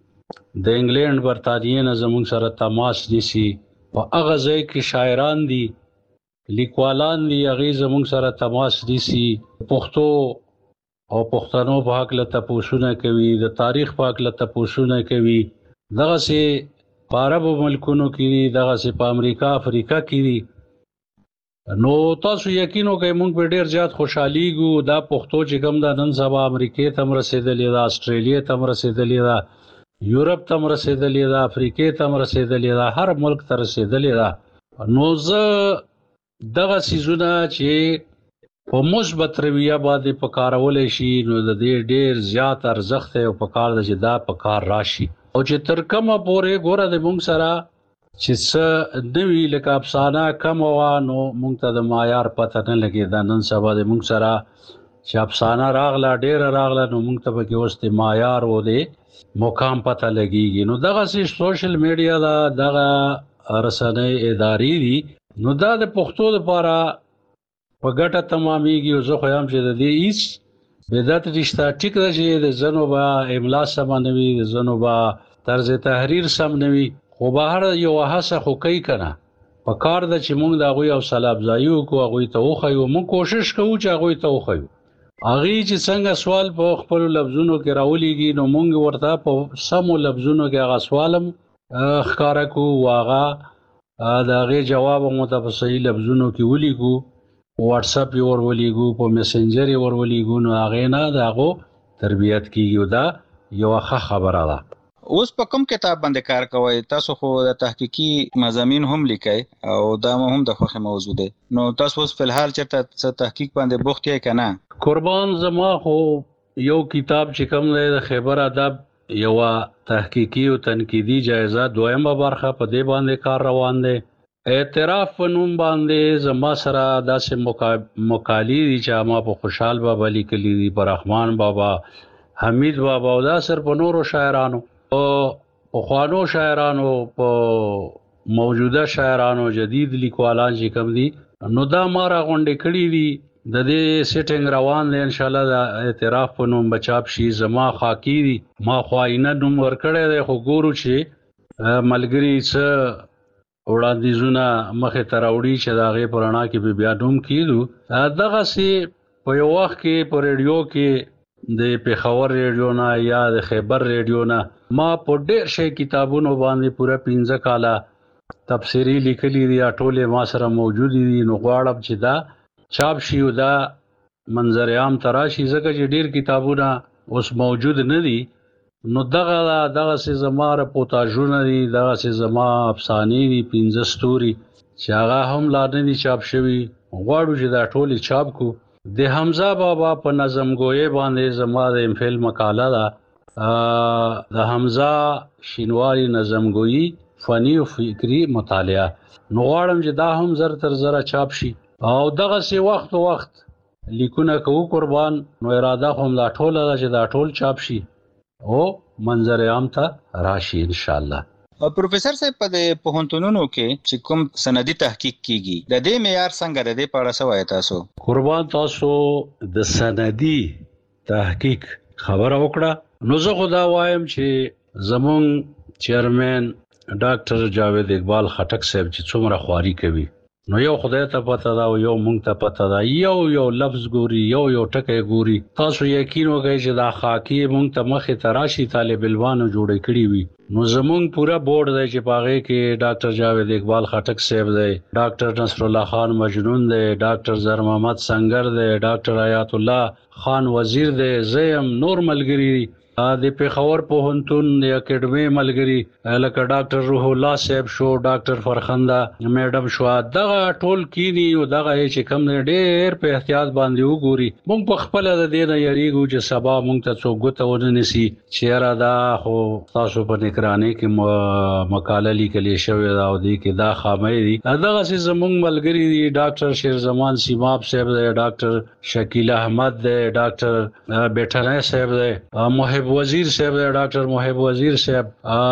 د انګلینډ برطانیې نه زموږ سره تماس نیسي، په هغه ځای کې شاعران دي، لیکوالان دي، هغې زموږ سره تماس نیسي، پښتو او پښتنو په هکله تپوسونه کوي، د تاریخ په هکله تپوسونه کوي. دغسې په عربو ملکونو کې دي، دغسې په امریکا افریقا کې دي. نو تاسو یقین وکړئ موږ په ډېر زیات خوشحالیږو. دا پښتو چې کوم ده نن سبا امریکې ته هم رسېدلې ده، اسټریلیې ته هم رسېدلې ده، یورپ ته هم رسېدلې ده، افریقې ته هم رسېدلې ده، هر ملک ته رسېدلې ده. نو زه دغه څیزونه چې په مثبت رویه باندې په کارولی شي نو د دې ډېر زیات ارزښت دی او په کار ده چې دا په کار راشي. او چې تر کومه پورې ګوره د موږ سره چې څه نوي لکه افسانه کمه وه نو موږ ته د معیار پته نه لګېده. نن سبا د موږ سره چې افسانه راغله ډیره راغله نو موږ ته به اوس د معیار و د مقام پته لګیږي. نو دغه سوشل میډیا دا دغه رسنۍ ادارې دي نو دا د پښتو لپاره په ګټه تمامېږي. او زه خو یم چې د دې هیڅ بدعت رشته ټیک ده چې د زنو به املا سم نه وي، د زنو به طرز تحریر سم نه وي، خو بهر یو هڅه خو کوي کنه. په کار ده چې موږ د هغوی حوصله افزایي وکړو، هغوی ته وښیو، موږ کوشش کوو چې هغوی ته وښیو. هغوی چې څنګه سوال په خپلو لفظونو کې راولیږي نو موږ ورته په سمو لفظونو کې هغه سوال هم ښکاره کوو، هغه د هغې جواب مو ته په صحیح لفظونو کې ولیکو، واتساپ یې ورولېږو، په میسنجر یې ورولېږو، نو هغې نه د هغو تربیت کېږي. او دا یوه ښه خبره ده. اوس په کوم کتاب باندې کار کوئ؟ تاسو خو د تحقیقي مضامین هم لیکئ او دا هم د خوښې موضوع دی، نو تاسو اوس فلحال چېرته څه تحقیق باندې بوخت یې که نه؟ قربان زما خو یو کتاب چې کوم دی د خیبر ادب یوه تحقیقي او تنقیدي جایزه دویمه برخه په دې باندې کار روان دی. اعتراف په نوم باندې زما سره داسې مقالې دي چې ما په خوشحال بابا لیکلي دي، په رحمان بابا، حمید بابا او دا سر په نورو شاعرانو، په پخوانو شاعرانو، په موجوده شاعرانو، جدید لیکوالان چې کوم دي نو دا ما راغونډې کړي دي. د دې سیټینګ روان دی، انشاءالله د اعتراف په نوم به چاپ شي. زما خاکی دي، ما خو آینه نوم ورکړی دی، خو ګورو چې ملګري څه وړاندیزونه مخې ته راوړي چې د هغې په رڼا کې به بیا نوم کېږدو. دغسې په یو وخت کې په ریډیو کې د پېښور ریډیو نه یا د خیبر ریډیو نه ما په ډېر شی کتابونو باندې پوره 15 کاله تبصرې لیکلي دي، ټولې ما سره موجودې دي. نو غواړم چې دا چاپ شي او دا منظر عام ته راشي، ځکه چې ډېر کتابونه اوس موجود نه دي. نو دغسې زما رپوتاژونه دي، دغسې زما افسانې دي 15 ستوري چې هغه هم لا نه دي چاپ شوي. غواړو چې دا ټولې چاپ کړو. د حمزه بابا په نظمګویۍ باندې زما د امفیل مقاله ده، د حمزه شینواري نظمګویي فني او فکري مطالعه. نو غواړم چې دا هم زر تر زره چاپ شي. او دغسې وخت لیکونه کوو قربان. نو اراده خو هم دا ټوله ده چې دا ټول چاپ شي او منظر عام ته راشي انشاءالله. پروفیسر صاحب په دې پوهنتونونو کې چې کوم سندي تحقیق کیږي د دې معیار څنګه د دې په اړه څه وایي تاسو؟ قربان تاسو د سندي تحقیق خبره وکړه. نو زه خو دا وایم چې زمونږ چیرمن ډاکټر جاوید اقبال خټک صاحب چې څومره خواري کوي، نو یو خدای ته پته ده او یو مونږ ته پته ده، یو لفظ ګوري، یو ټکی ګوري. تاسو یقین وکړئ چې دا خاکی مونږ ته مخې ته راشي طالب علمانو جوړې کړي وي. نو زمونږ پوره بورډ دی چې په هغې کې ډاکټر جاوید اقبال خټک صاحب دی، ډاکټر نصر الله خان مجنون دی، ډاکټر زر محمد سنگر دی، ډاکټر حیات الله خان وزیر دی، زه یم، نور ملګري د پېښور پوهنتون د اکیډمۍ ملګري لکه ډاکټر روح الله صاحب شو، ډاکټر فرخنده میډم شو، دغه ټول کینی او دغه چې کم ډېر په احتیاط باندې وګوري. مونږ په خپله د دې نه یریږو چې سبا مونږ ته څوک ګوته ونه نیسي چې یاره دا خو تاسو په نگرانۍ کې مقاله لیکلې شوې ده او دې کې دا خامۍ دي. دغسې زمونږ ملګري دي، ډاکټر شیرزمان سیماب صاحب دی، ډاکټر شکیل احمد دی، ډاکټر بیټنی صاحب دی، محب وزیر صاحب دی، ډاکټر محب وزیر صاحب،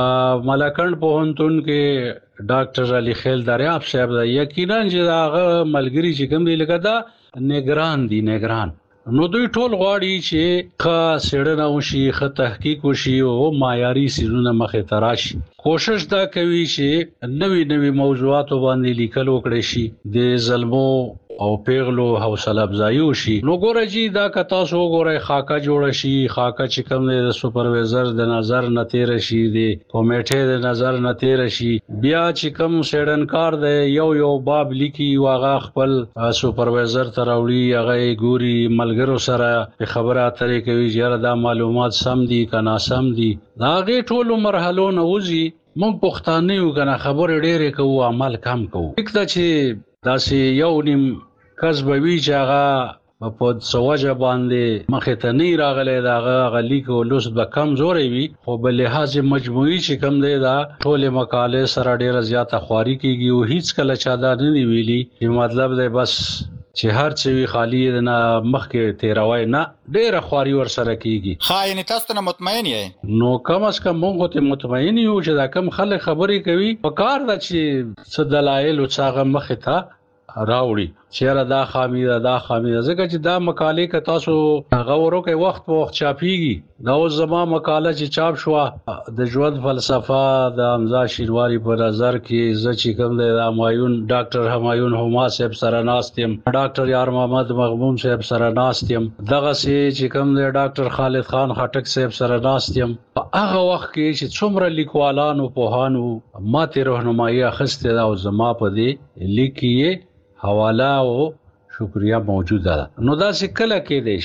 ملکند پوهنتون کې ډاکټر علي خیل دریاب صاحب دی. یقینا چې هغه ملګري چې کوم دی لکه دا نگران دي، نگران. نو دوی ټول غواړي چې ښه څېړنه وشي، ښه تحقیق وشي او معیاري څیزونه مخې ته راشي. کوشش دا کوي چې نوي موضوعاتو باندې لیکل وکړي شي، د ظلمو او پیغلو حوصله افزایي وشي. نو ګوره جی دا که تاسو وګورئ خاکه جوړه شي، خاکه چې کوم دی د سپرویزر د نظر نه تېره شي، د کمیټې د نظر نه تېره شي، بیا چې کوم څېړنکار دی یو باب لیکي او هغه خپل سپرویزر ته راوړي، هغه یې ګوري، ملګرو سره خبره اترې کوي چې یاره دا معلومات سم دي که ناسم دي. د هغې ټولو مرحلو نه وځي. موږ پښتانه یو که نه خبرې ډېرې کوو، عمل کم کوو. ټیک ده چې داسې یو نیم کس به وي چې هغه په څه وجه باندې مخې ته نه راغلی، د هغه لیک او لوست به کمزوری وي، خو به لحاظ مجموعي چې کوم دی دا ټولې مقالې سره ډېره زیاته خواري کېږي. او هیڅ کله چا دا نه دي ویلي چې مطلب دی بس چې هر څه وی خالی نه مخکې تیروي نه ډېر خواري ور سره کیږي. خاين تاسو نه مطمئن یې؟ نو کم از کم موږ ته مطمئن یو چې دا کم خلک خبرې کوي په کار دا چې څه دلایل او څنګه مخه ته راوړي چیرې دا خامي دا ځکه چې دا مقاله ک تاسو غوړو کې وخت په وخت چاپیږي. دا اوس زما مقاله چې چاپ شو د ژوند فلسفه د حمزه شینواری په نظر کې ز چې کوم د همایون ډاکټر همایون هما صاحب سره ناستم، ډاکټر یار محمد مغموم صاحب سره ناستم، دغه چې کوم د ډاکټر خالد خان خټک صاحب سره ناستم. په هغه وخت کې چې څومره لیکوالانو پوهانو ماته راهنمایي اخسته دا او زما په دې لیکي حواله او شکریا موجوده ده. نو دا څه کله کې دی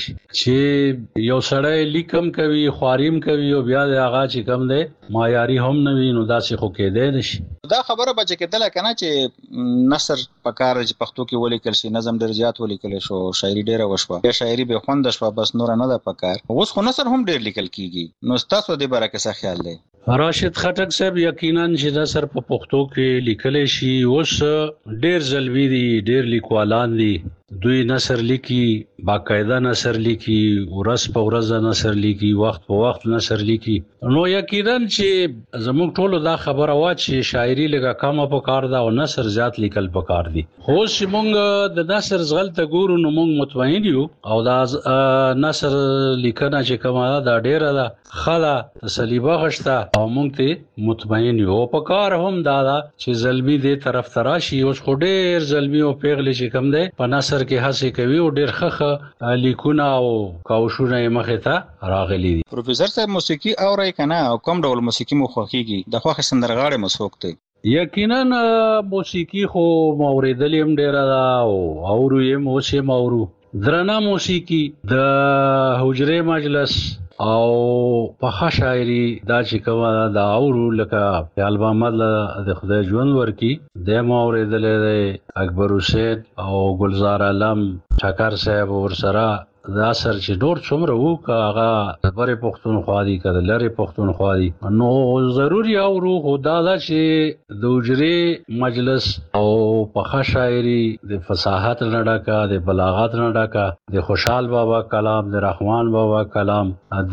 چې یو سړی لیکم کوي خواریم کوي او بیا د هغه چې کم دی معیاري هم نه وي، نو دا څه خو کې دی نشي. دا خبره به چې کېدله کنه چې نثر په کار چې پښتو کې ولیکل شي، نظم ډېر زیات ولیکل شو، شاعري ډېره وشوه، یا شاعري به خوند شوه، بس نور نه ده په کار. اوس خو نثر هم ډېر لیکل کیږي. نو تاسو دې باره کې څه خیال دی؟ راشد خټک صاحب یقینا چې نثر په پښتو کې لیکل شي اوس ډېر زلوی دي، ډېر لیکوالان دي، دوی نثر لیکي، باقاعده نثر لیکي، ورځ په ورځ نثر لیکي، وخت په وخت نثر لیکي. نو یقینا چې زموږ ټولو دا خبره وا چې شاعري لږه کمه په کار ده او نثر زیات لیکل په کار دي. خو چې موږ د نثر زغلته ګورو نو موږ مطمئن یو او دا نثر لیکنه چې کومه دا ډېره ده خلا تسلیبه غشته او موږ ته مطمئن یو. په کار هم دا چې زلمی دې طرف تراشي. اوس خو ډېر زلمی او پیغلې چې کم دی په نثر کې هڅه کوي او ډېر خخه لیکونه او کاوشونه یې مخې ته راغلي دي. پروفیسور صاحب موسیقي اورئ کنه او کوم ډول موسیقي مو خوښیږي؟ د خوښ سندرغاړي مو څوک دی؟ یقینا موسیقي خو موریدل هم ډېره ده او اورو یې موسم اورو درنه موسیقي د حجره مجلس او په شاعري دا چې کومه دا اورو لکه البم د خدای ژوند ورکی د موریدل اکبر حسین او گلزار علم ټکر صاحب ورسره دا اثر چې ډور څومره وو هغه بره پښتونخوا دي کله لري پښتونخوا دي نو ضروري اورو خدا دا چې د حجره مجلس او په شاعري د فصاحت نه ډکا د بلاغت نه ډکا د خوشحال بابا کلام د رحمان بابا کلام د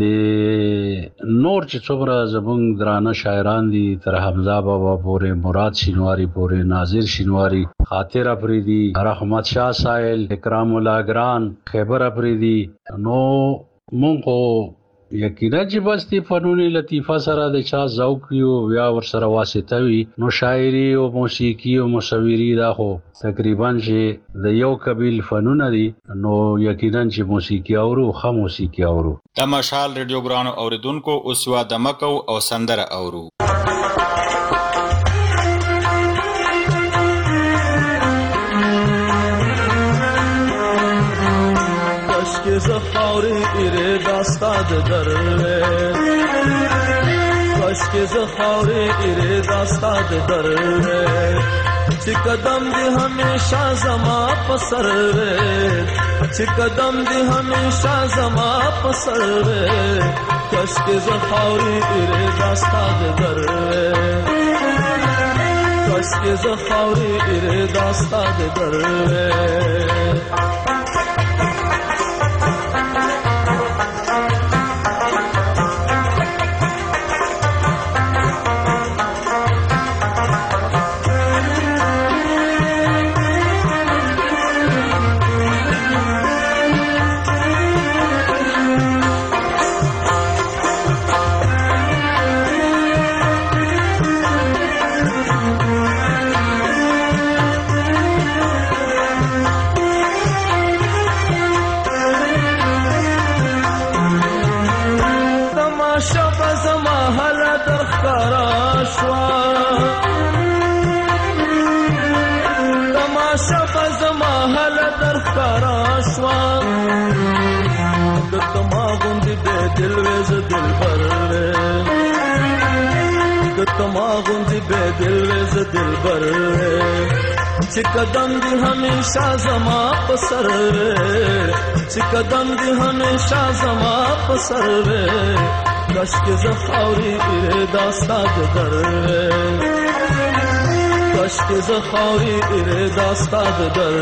نور چې څومره زمونږ درانه شاعران دي تر حمزه بابا پورې مراد شینواری پورې ناظر شینواری خاطر افریدی رحمت شاه سائل اکرام الله گران خیبر افریدی نو مونږ یقینا چې بس دی فنون لطیفه سره د چا ذوق یو یا ور سره واسطه وي نو شاعري او موسیقي او مصوري دا خو تقریبا چې د یو قبیل فنون دي نو یقینا چې موسیقي اورو خو موسیقي اورو. د مشال ریډیو ګرانو اوریدونکو اوس وا دمکو او سندره اورو. که زخاری ایره داستاد دروه کاش که زخاری ایره داستاد دروه چه قدم دی همیشه زما پسر وے چه قدم دی همیشه زما پسر وے کاش که زخاری ایره داستاد دروه کاش که زخاری ایره داستاد دروه. چه قدم دی ہمیشہ زما پسر وے چه قدم دی ہمیشہ زما پسر وے کاش که زخاوری ایره داستاد در وے کاشکې زه خاورې اراده ستا د در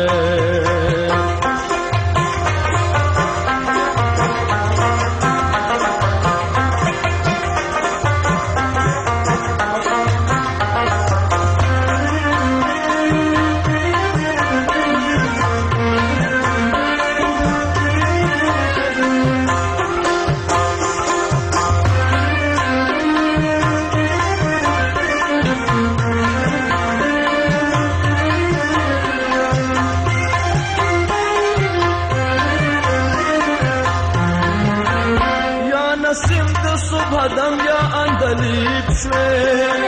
دم یا اندلیب شوی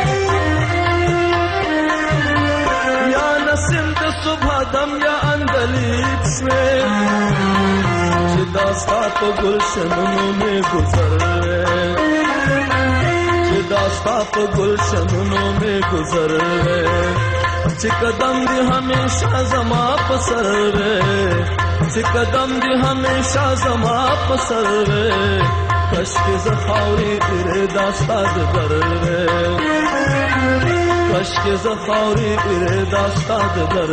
یا نسیم د صبح دم یا اندلیب شوی چې داستا په گلشنونو می گذر چې داستا په گلشنونو می گذر چې قدم دی همیشه زما په سر چې قدم دی همیشه زما په سر کاشکې زه خاورې اراده ستا د در کاشکې زه خاورې اراده ستا د در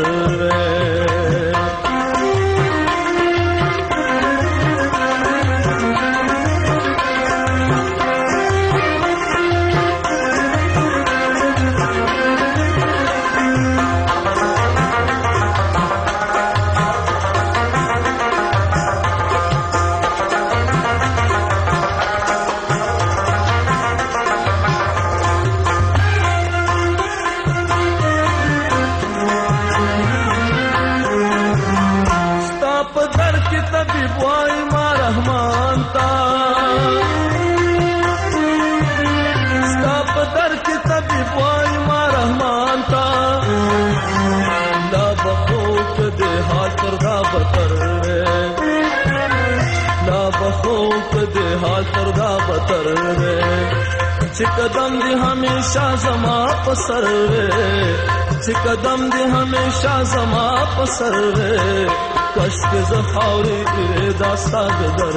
چې قدم دی همیشه زما په سر چې قدم دی همیشه زما په سر کاشکې زه خاورې اراده ستا د در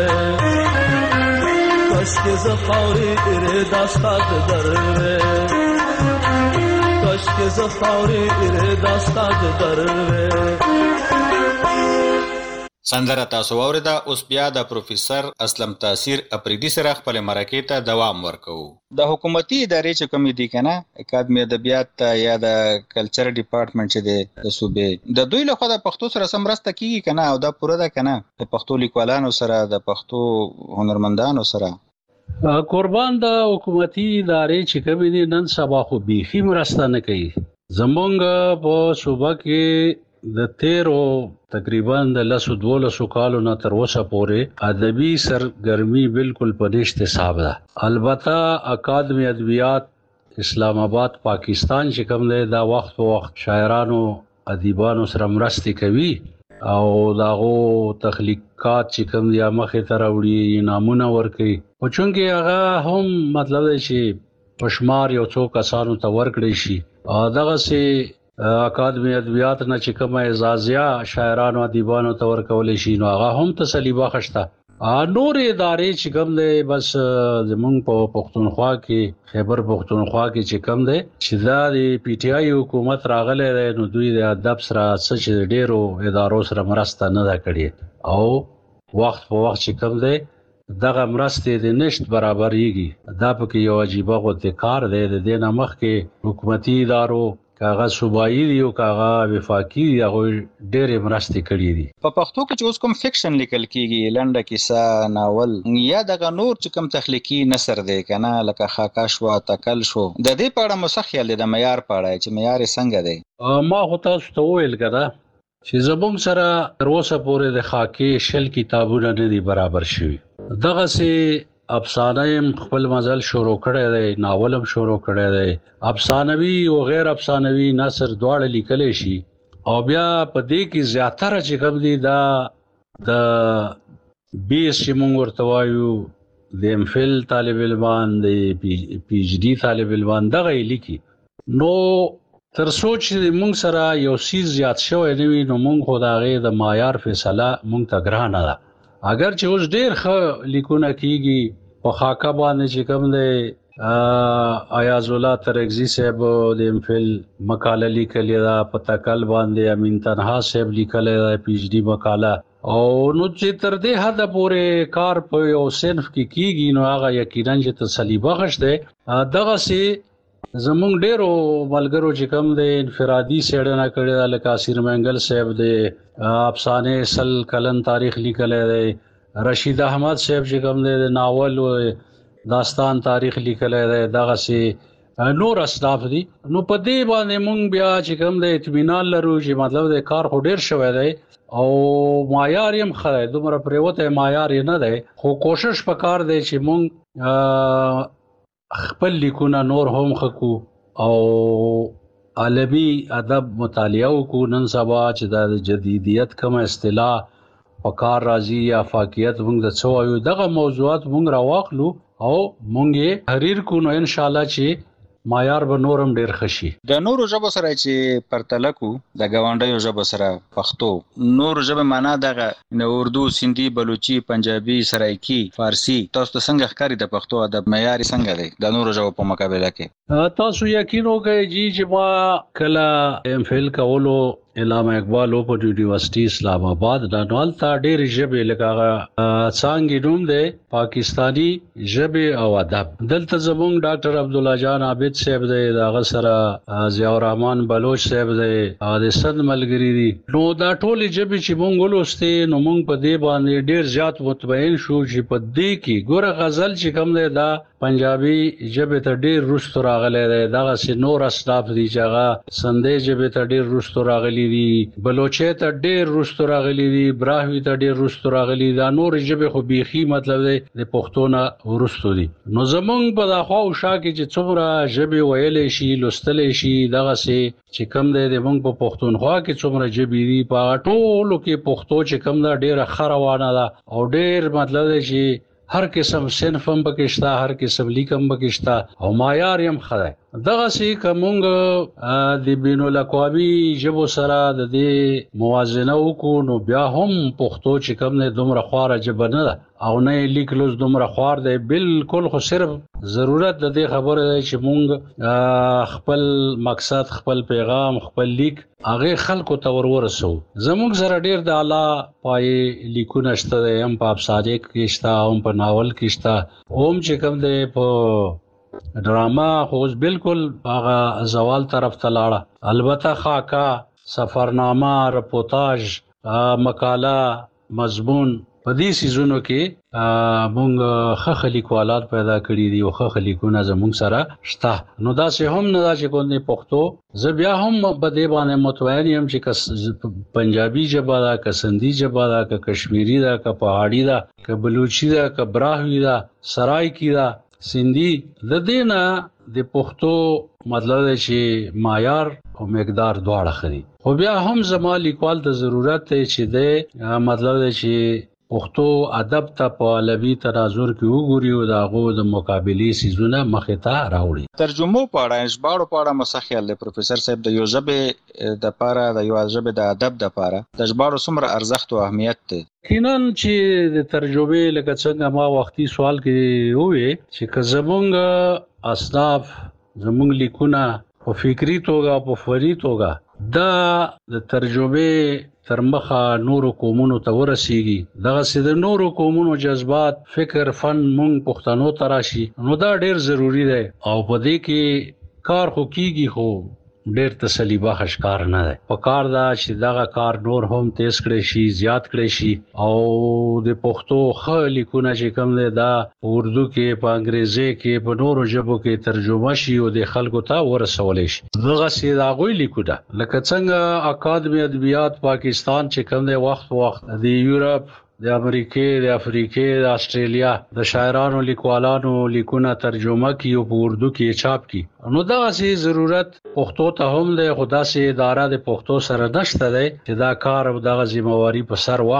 کاشکې زه خاورې اراده ستا د در کاشکې زه خاورې اراده ستا د در سندره تاسو واوریده. اوس بیا د پروفیسر اسلم تاثیر اپریدي سره خپل مرکې ته دوام ورکوو. د حکومتي ادارې چې کومې دي کنه اکاډمي ادبیات یا د کلچر ډپارټمنټ چې دی د صوبې د دوی لخوا د پښتو سره سمرسته کیږي کنه او دا پوره ده کنه د پښتو لیکوالانو سره د پښتو هنرمندانو سره قربان د حکومتي ادارې چې کومې دي نن سبا خو بیخي مرسته نه کوي. زمونږ په صوبه کې د تیرو تقریبا د 12 کالو نه تر اوسه پورې ادبي سرګرمي بالکل په نشته حساب ده. البته اکاډمي ادبیات اسلام آباد پاکستان چې کوم دی دا وخت په وخت شاعرانو ادیبانو سره مرسته کوي او داغو تخلیقات چې کوم دی مخه تر وړي نامونه ورکي او چونګي هغه هم مطلب دی چې پښمار یو څو کسانو ته ورکړي شي دغه سي اکاډمي ادبیات نه چې کومه اعزازیا شاعرانو ادیبانو ته ورکول شي نو هغه هم تسلی بخښته. نور ادارې چې کوم دی بس زمونږ په پښتونخوا کې خیبر پښتونخوا کې چې کوم دی چې دا د پی ټی آی حکومت راغلی دی نو دوی د ادب سره څه ډیرو ادارو سره مرسته نه ده کړې او وخت په وخت چې کوم دی دغه مرستې د نشت برابرېږي. دا پکې یو عجیبه غوته کار دی. د دې نه مخکې حکومتي ادارو کاغه صوبایي دی او کاغه وفاقي دی هغه ډېرې مرستې کړې دي. په پښتو کې چې اوس کوم فکشن لیکل کیږي لنډه کیسه ناول یا دغه نور چې کوم تخلیقي نثر دی کنه لکه خاکا شو تکل شو د دې په اړه مسخیل د معیار په اړه چې معیار څنګه دی ما خو تاسو ته ویل کړه چې زبون سره تر اوسه پورې د خاکي شل کتابونه نه دي برابر شوي. دغه سي افسانه خپل مزل شروع کړی دی ناولم شروع کړی دی افسانوي او غیر افسانوي نثر دواړه لیکل شي او بیا په دې کې زیاتره چې کوم دي دا د بیس چې موږ ورته وایو د امفل طالب علمان د پی ایچ ډي طالب علمان دغه لیکي نو تر سوچ موږ سره یو سیز زیات شوی نه وي نو موږ خدای د معیار فیصله موږ ته ګرانه ده. اگر چې اوس ډیر ښه لیکونه کیږي په خاکه باندې چې کوم دی ایاز الله ترغزی صاحب د امفل مقاله لیکلې ده، په تکل باندې امین تنها صاحب لیکلې ده پی ایچ ډی مقاله. او نو چې تر دې حد پورې کار په یو صنف کې کیږي نو هغه یقینا چې تسلی بخش ده. دغه سي زمونږ ډیرو ملګرو چې کوم د انفرادي سیړنه کړې ده، لکه اسیر منګل صاحب د افسانه سل کلن تاریخ لیکلې ده، رشید احمد صاحب چې کوم د ناول داستان تاریخ لیکلای دی، دغه سي نور اسلاف دي. نو په دې باندې مونږ بیا چې کوم د اطمینان لرو چې مطلب د کار خو ډیر شوی دی او معیار یې مخه دومره پریوته معیار یې نه دی، خو کوشش وکړ دی چې مونږ خپل لیکونه نور هم خکو او عالمي ادب مطالعه وکړو. نن سبا چې د جدیدیت کوم اصطلاح پکار راځي یا فاقیت مونږ د څو یو دغه موضوعات مونږ راواخلو او مونږ یې تحریر کو، نو ان شاء الله چې معیار به نورم ډیر خشي. د نورو ژبو سره چې پرتله کو د ګاونډیو ژبو سره پښتو نورو ژبه معنا دغه نو اردو، سندي، بلوچي، پنجابي، سرایکی، فارسی، تاسو ته څنګه ښکاري د پښتو ادب معیار څنګه دی د نورو ژبو په مقابله کې؟ تاسو یقین وکړئ چې ما کله ام فل کولو علامه اقبال اوپن یونیورسيټي اسلام آباد د نوالتا ډېر ژبې لکه څنګه نوم دی پاکستانی ژبې او ادب. دلته زمونږ ډاکټر عبد الله جان عابد صاحب دی، دغه سره ضیاء الرحمن بلوچ صاحب دی، د سند ملګری دي. نو دا ټول ژبې چې مونږ ولوستې نو مونږ په دې باندې ډېر زیات مطمئن شو چې په دې کې ګوره غزل چې کوم دی دا پنجابي ژبې ته ډېر رستو راغلی دی، دغه سي نور اسلاف دي چې هغه سندې ژبې ته ډېر رستو راغلي دي، بلوچي ته ډېر رستو راغلي دي، براهوي ته ډېر رستو راغلي دي. دا نور ژبې خو بيخي مطلب دی د پښتو نه ورستو دي. نو زمونږ په داخوا او شا کې چې څومره ژبې ویلې شي لوستلې شي، دغه سي چې کم دی د مونږ په پښتونخوا کې څومره ژبې دي په ټولو کې پښتو چې کم دا ډېر خروانه ده او ډېر مطلب دی چې هر قسم صنف هم پکشتا، هر قسم لیکم پکشتا او معیار هم خدای. دغه سي کومګ د بین الاقوامي ژبو سره د دې موازنه وکړو نو بیا هم پښتو چې کوم نه دومره خواره ژبه نه ده او نه لیکلوز دومره خوار دی. بالکل خو صرف ضرورت د دې خبره ده چې مونږ خپل مقصد، خپل پیغام، خپل لیک هغه خلکو ته ورورسو. زموږ سره ډیر د اعلی پای لیکونه شته دي، هم په افسانه کې شته، هم په ناول کې شته، هم چې کوم دی په ډراما خو بالکل هغه زوال طرف ته لاړه. البته خاکا، سفرنامه، رپورتاج، مقاله، مضمون په دې سيزونو کې مونږ خخ لیکوالات پیدا کړی دي او خخ لیکونه زموږ سره شته. نو دا سه هم نه دا چې کومه پښتو زه بیا هم په دې باندې متوین یم چې پنجابي ژبه دا، که سندي ژبه دا، که کشمیری دا، که پهاړی دا، که بلوچي دا، که براهوی دا، سرایکی دا، سندي د دینه د پښتو مطلب چې معیار او مقدار دواړه خري. خو بیا هم زما لیکوال ته ضرورت دی چې د مطلب چې پښتو ادب ته په عالمي تناظر کې وګوري او دغه د مقابلې سيزونه مخې ته راوړي. ترجمه پاړه ژباړو پاړه مسخیل له پروفیسور صاحب د یو ژبه د پاره د یو ژبه د ادب د پاره د ژباړو څومره ارزښت او اهمیت دی؟ کینن چې د ترجمه لکه څنګه ما وختي سوال کې وې چې زمونږ اصناف، زمونږ لیکونه په فکری توګه په فوري توګه د ترجمه تر مخه نورو قومونو ته ورسیږي، دغه سید نورو قومونو جذبات، فکر، فن مونږ پښتنو ته راشي، نو دا ډیر ضروری دی او په دې کې کار خو کیږي خو ډیر تسلی بخش کار نه دی. په کار دا چې دغه کار نور هم تیز کړی شي، زیات کړی شي او د پښتو خ لیکونه چې کوم دی دا اردو کې، په انګریزي کې، په نورو ژبو کې ترجمه شي او د خلکو ته ورسول شي. دغه سید هغه لیکونه لکه څنګه اکادمی ادبیات پاکستان چې کوم دی وخت د یورپ، د امریکای، د افریقای، د استرالیا د شاعرانو لیکوالانو لیکونه ترجمه کی او په اردو کې چاپ کی. نو دا سي ضرورت پښتو ته هم له خدا سي اداره د پښتو سره نشته دی چې دا کار او دغه ذمہواری په سر واخلي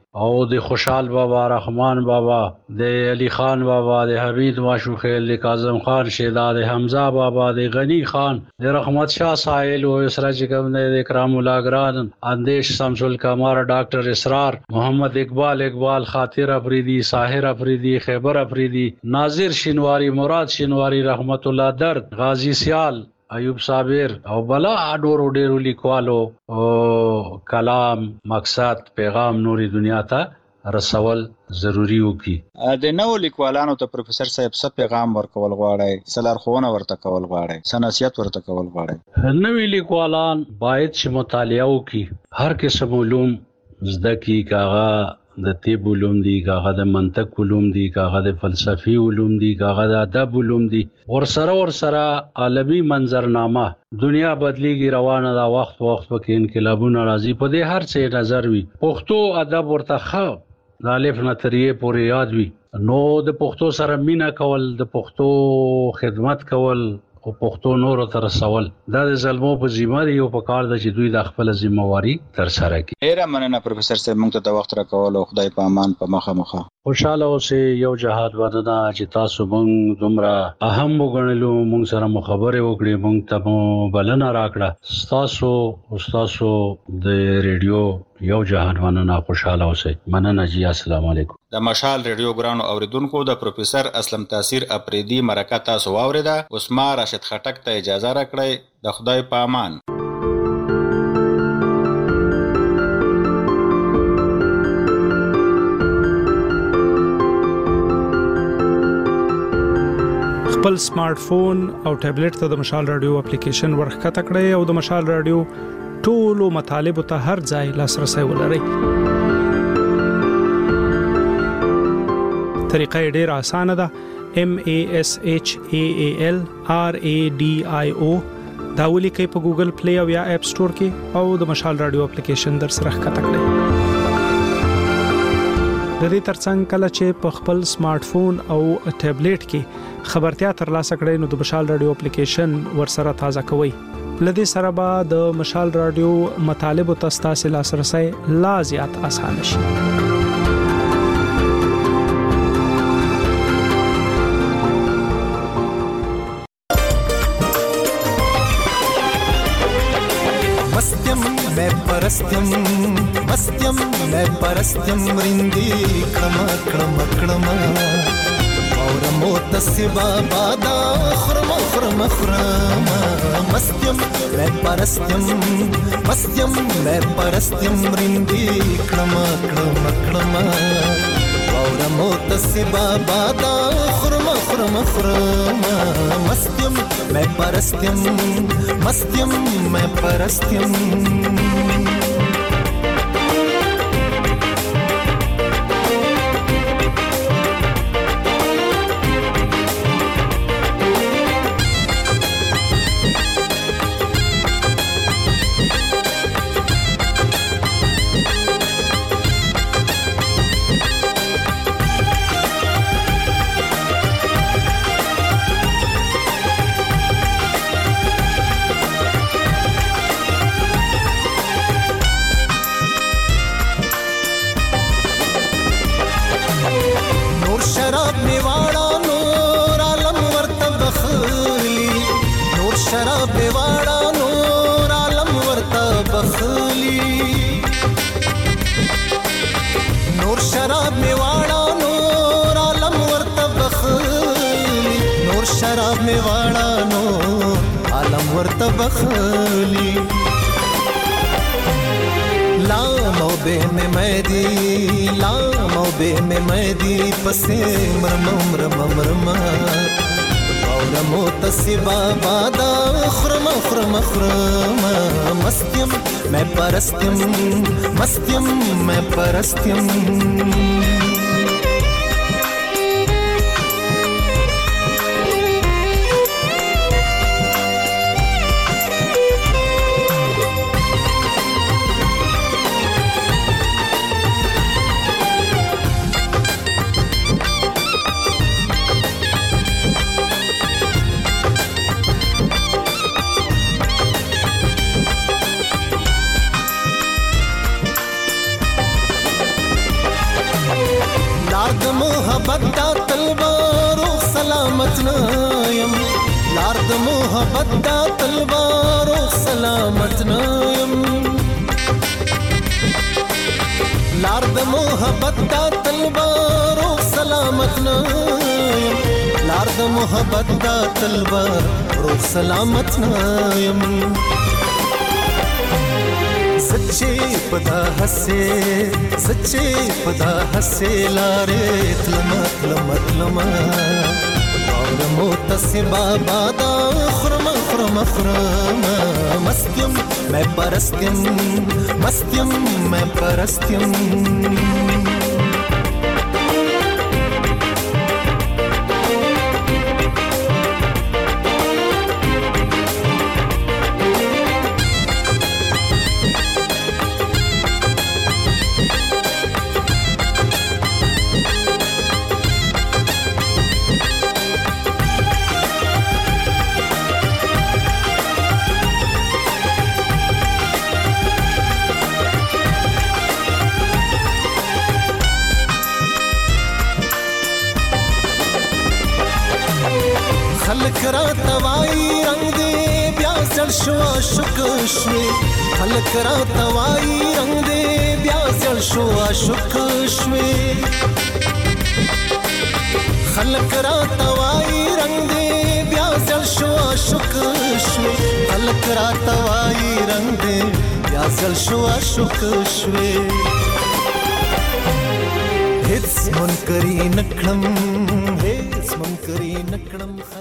او د خوشحال بابا، رحمان بابا، د علي خان بابا، د حمید ماشوخیل، د کاظم خان شیدا، د حمزه بابا، د غنی خان، د رحمت شاه سائل او اسراج کوم د اکرام الله ګران، اندیش شمس القمر، ډاکټر اسرار، محمد اقبال خاطر افریدی، ساحر افریدی، خیبر افریدی، ناظر شینواری، مراد شینواری، رحمت الله درد، غازی سیال، ایوب صابر او بلا ډورو لیکوالو او کلام، مقصد، پیغام نوري دنیا ته رسول ضروری وکي. د نو لیکوالانو ته پروفیسور صاحب څه پیغام ورکول غواړي، څه لارښوونه ورته کول غواړي، څه نصیحت ورته کول غواړي؟ نوی لیکوالان باید چې مطالعه وکي، هر قسم علوم زده کی، کاغه د طب علوم دي، کاغه د منطق علوم دي، کاغه د فلسفي علوم دي، کاغه د ادب علوم دي، ورسره عالمي منظرنامه، دنیا بدلیږي، روانه دا وخت پکې انقلابونه راځي، په دې هر څه نظر وي، پښتو ادب ورته ښه د الف نه تر یې پورې یاد وي، نو د پښتو سره مینه کول، د پښتو خدمت کول او پښتو نور تر رسول دا د زلمو په ذمہ دی او په کار د چې دوی د خپل ذمہواری تر سره کړي. ډیره مننه پروفیسور صاحب، موږ ته د وخت راکول او خدای په امان په مخه خوشاله اوسئ. یو جهاد ودنا چې تاسو موږ دومره اهم وګڼلو، موږ سره مخابره وکړي، موږ ته بلنه راکړه. تاسو د ریډیو یو جهاد مننه، خوشاله اوسئ. مننه جی، السلام علیکم. د مشال ریډیو ګرانو اوریدونکو، د پروفیسور اسلم تاثیر افریدی مرکه تاسو واوریده. اوس ما راشد خټک ته اجازه راکړئ. د خدای په امان. خپل سمارټ فون او ټابلیټ ته د مشال رادیو اپلیکیشن ورخکته کړئ او د مشال رادیو ټولو مطالب ته هر ځای لاسرسي ولرئ. طریقه ډیره اسانه ده. MASHAAL RADIO دا ولیکئ په ګوګل پلی او یا اپ سٹور کې او د مشال رادیو اپلیکیشن در سره ښکته کړئ. د دې ترڅنګ کله چې په خپل سمارټ فون او ټابلیټ کې خبرتیا ترلاسه کړئ نو د مشال رادیو اپلیکیشن ورسره تازه کوئ. لدې سره به د مشال رادیو مطالب او تاسو لاسرسي لا زیات آسان شي. مستیم میں پرستیم رندی کڑما اور موتسبا بادا خرما مستیم میں پرستیم رندی کڑما اور موتسبا بادا خرما مستیم میں پرستیم بخلی لامو بے میں میدی پسے مرم اور موتسبا بادا خرم مستیم میں پرستیم محبت دا تلوار او سلامت نایم لار د محبت دا تلوار او سلامت نایم لار د محبت دا تلوار او سلامت نایم सच्चे पदा हसे लारे तलमा और मोतसिबा बादा खुरमा मस्त्यम मैं परस्त्यम خلق را توائی رنگ دے بیا زل شوا شک شوی خلق را توائی رنگ دے بیا زل شوا شک شوی خلق را توائی رنگ دے بیا زل شوا شک شوی خلق را توائی رنگ دے بیا زل شوا شک شوی هیڅ منکری نکړم